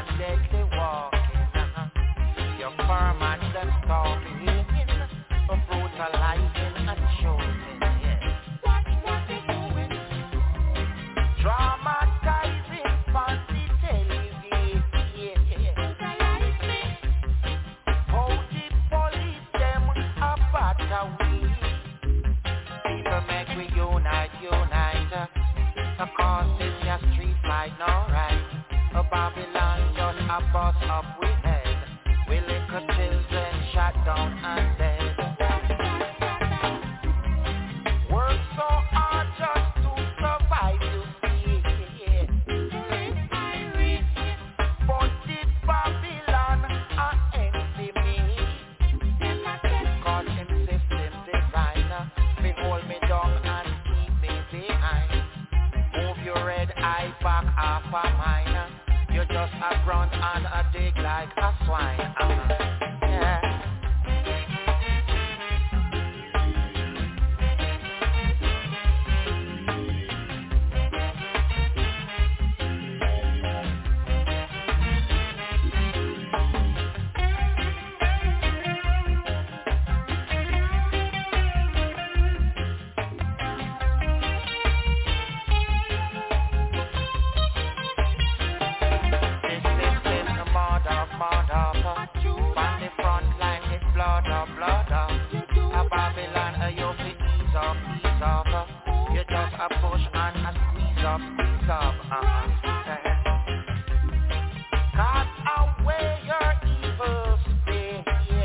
Firm and them talking, a bust up we head. We little children shot down and dead. Work so hard just to survive, you see. But did Babylon an enemy? Cause him system designer, they hold me down and keep me behind. Move your red eye back off a mine. You just a grunt and a dig like a swine. Uh-huh. Yeah. A push and a squeeze up, squeeze up, uh-huh. Cast away your evil spirit.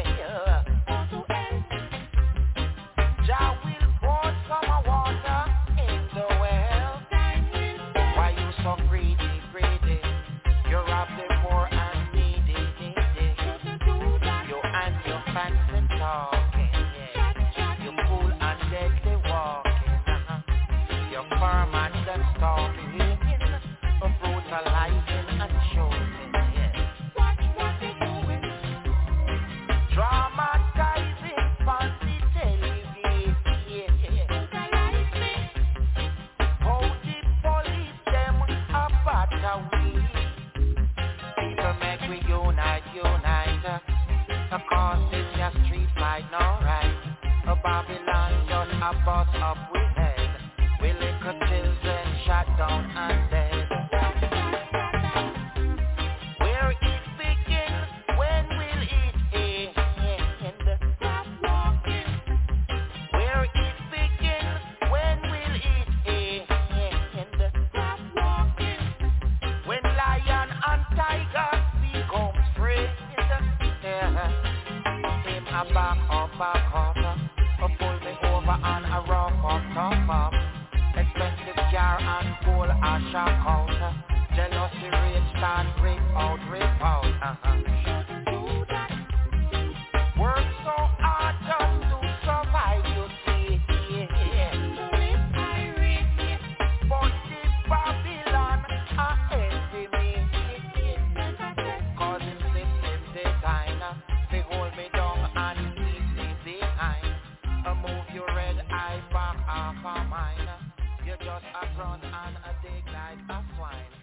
Jah will pour some water in the well. Why you so greedy, greedy? You rob the poor and needy, needy. You and your fancy talking, yeah. You fool and deadly walking. Firm and them stalking, brutalizing and choking, yeah. Watch what they doing. Dramatizing fancy television, yeah. How the police them a battery. People make we unite, unite. Cause this your street fight, no right. A Babylon just a bust up with head. We little children shot down and dead. Where it begins, when will it end? Stop walking. Where it begins, when will it end? Stop walking. When lion and tiger become friends, yeah. Him a back up, back up, a pull me over and a rock up, top up. Expensive car and gold a shock out. Jealousy rage stand rip out, rip out. Uh-huh. Work so hard just to survive, you see. Yeah. But this Babylon a enemy. Cause him system designer, they hold me down and keep me behind. Uh, move your red eye back off a mine. You just a grunt and a dig like a swine.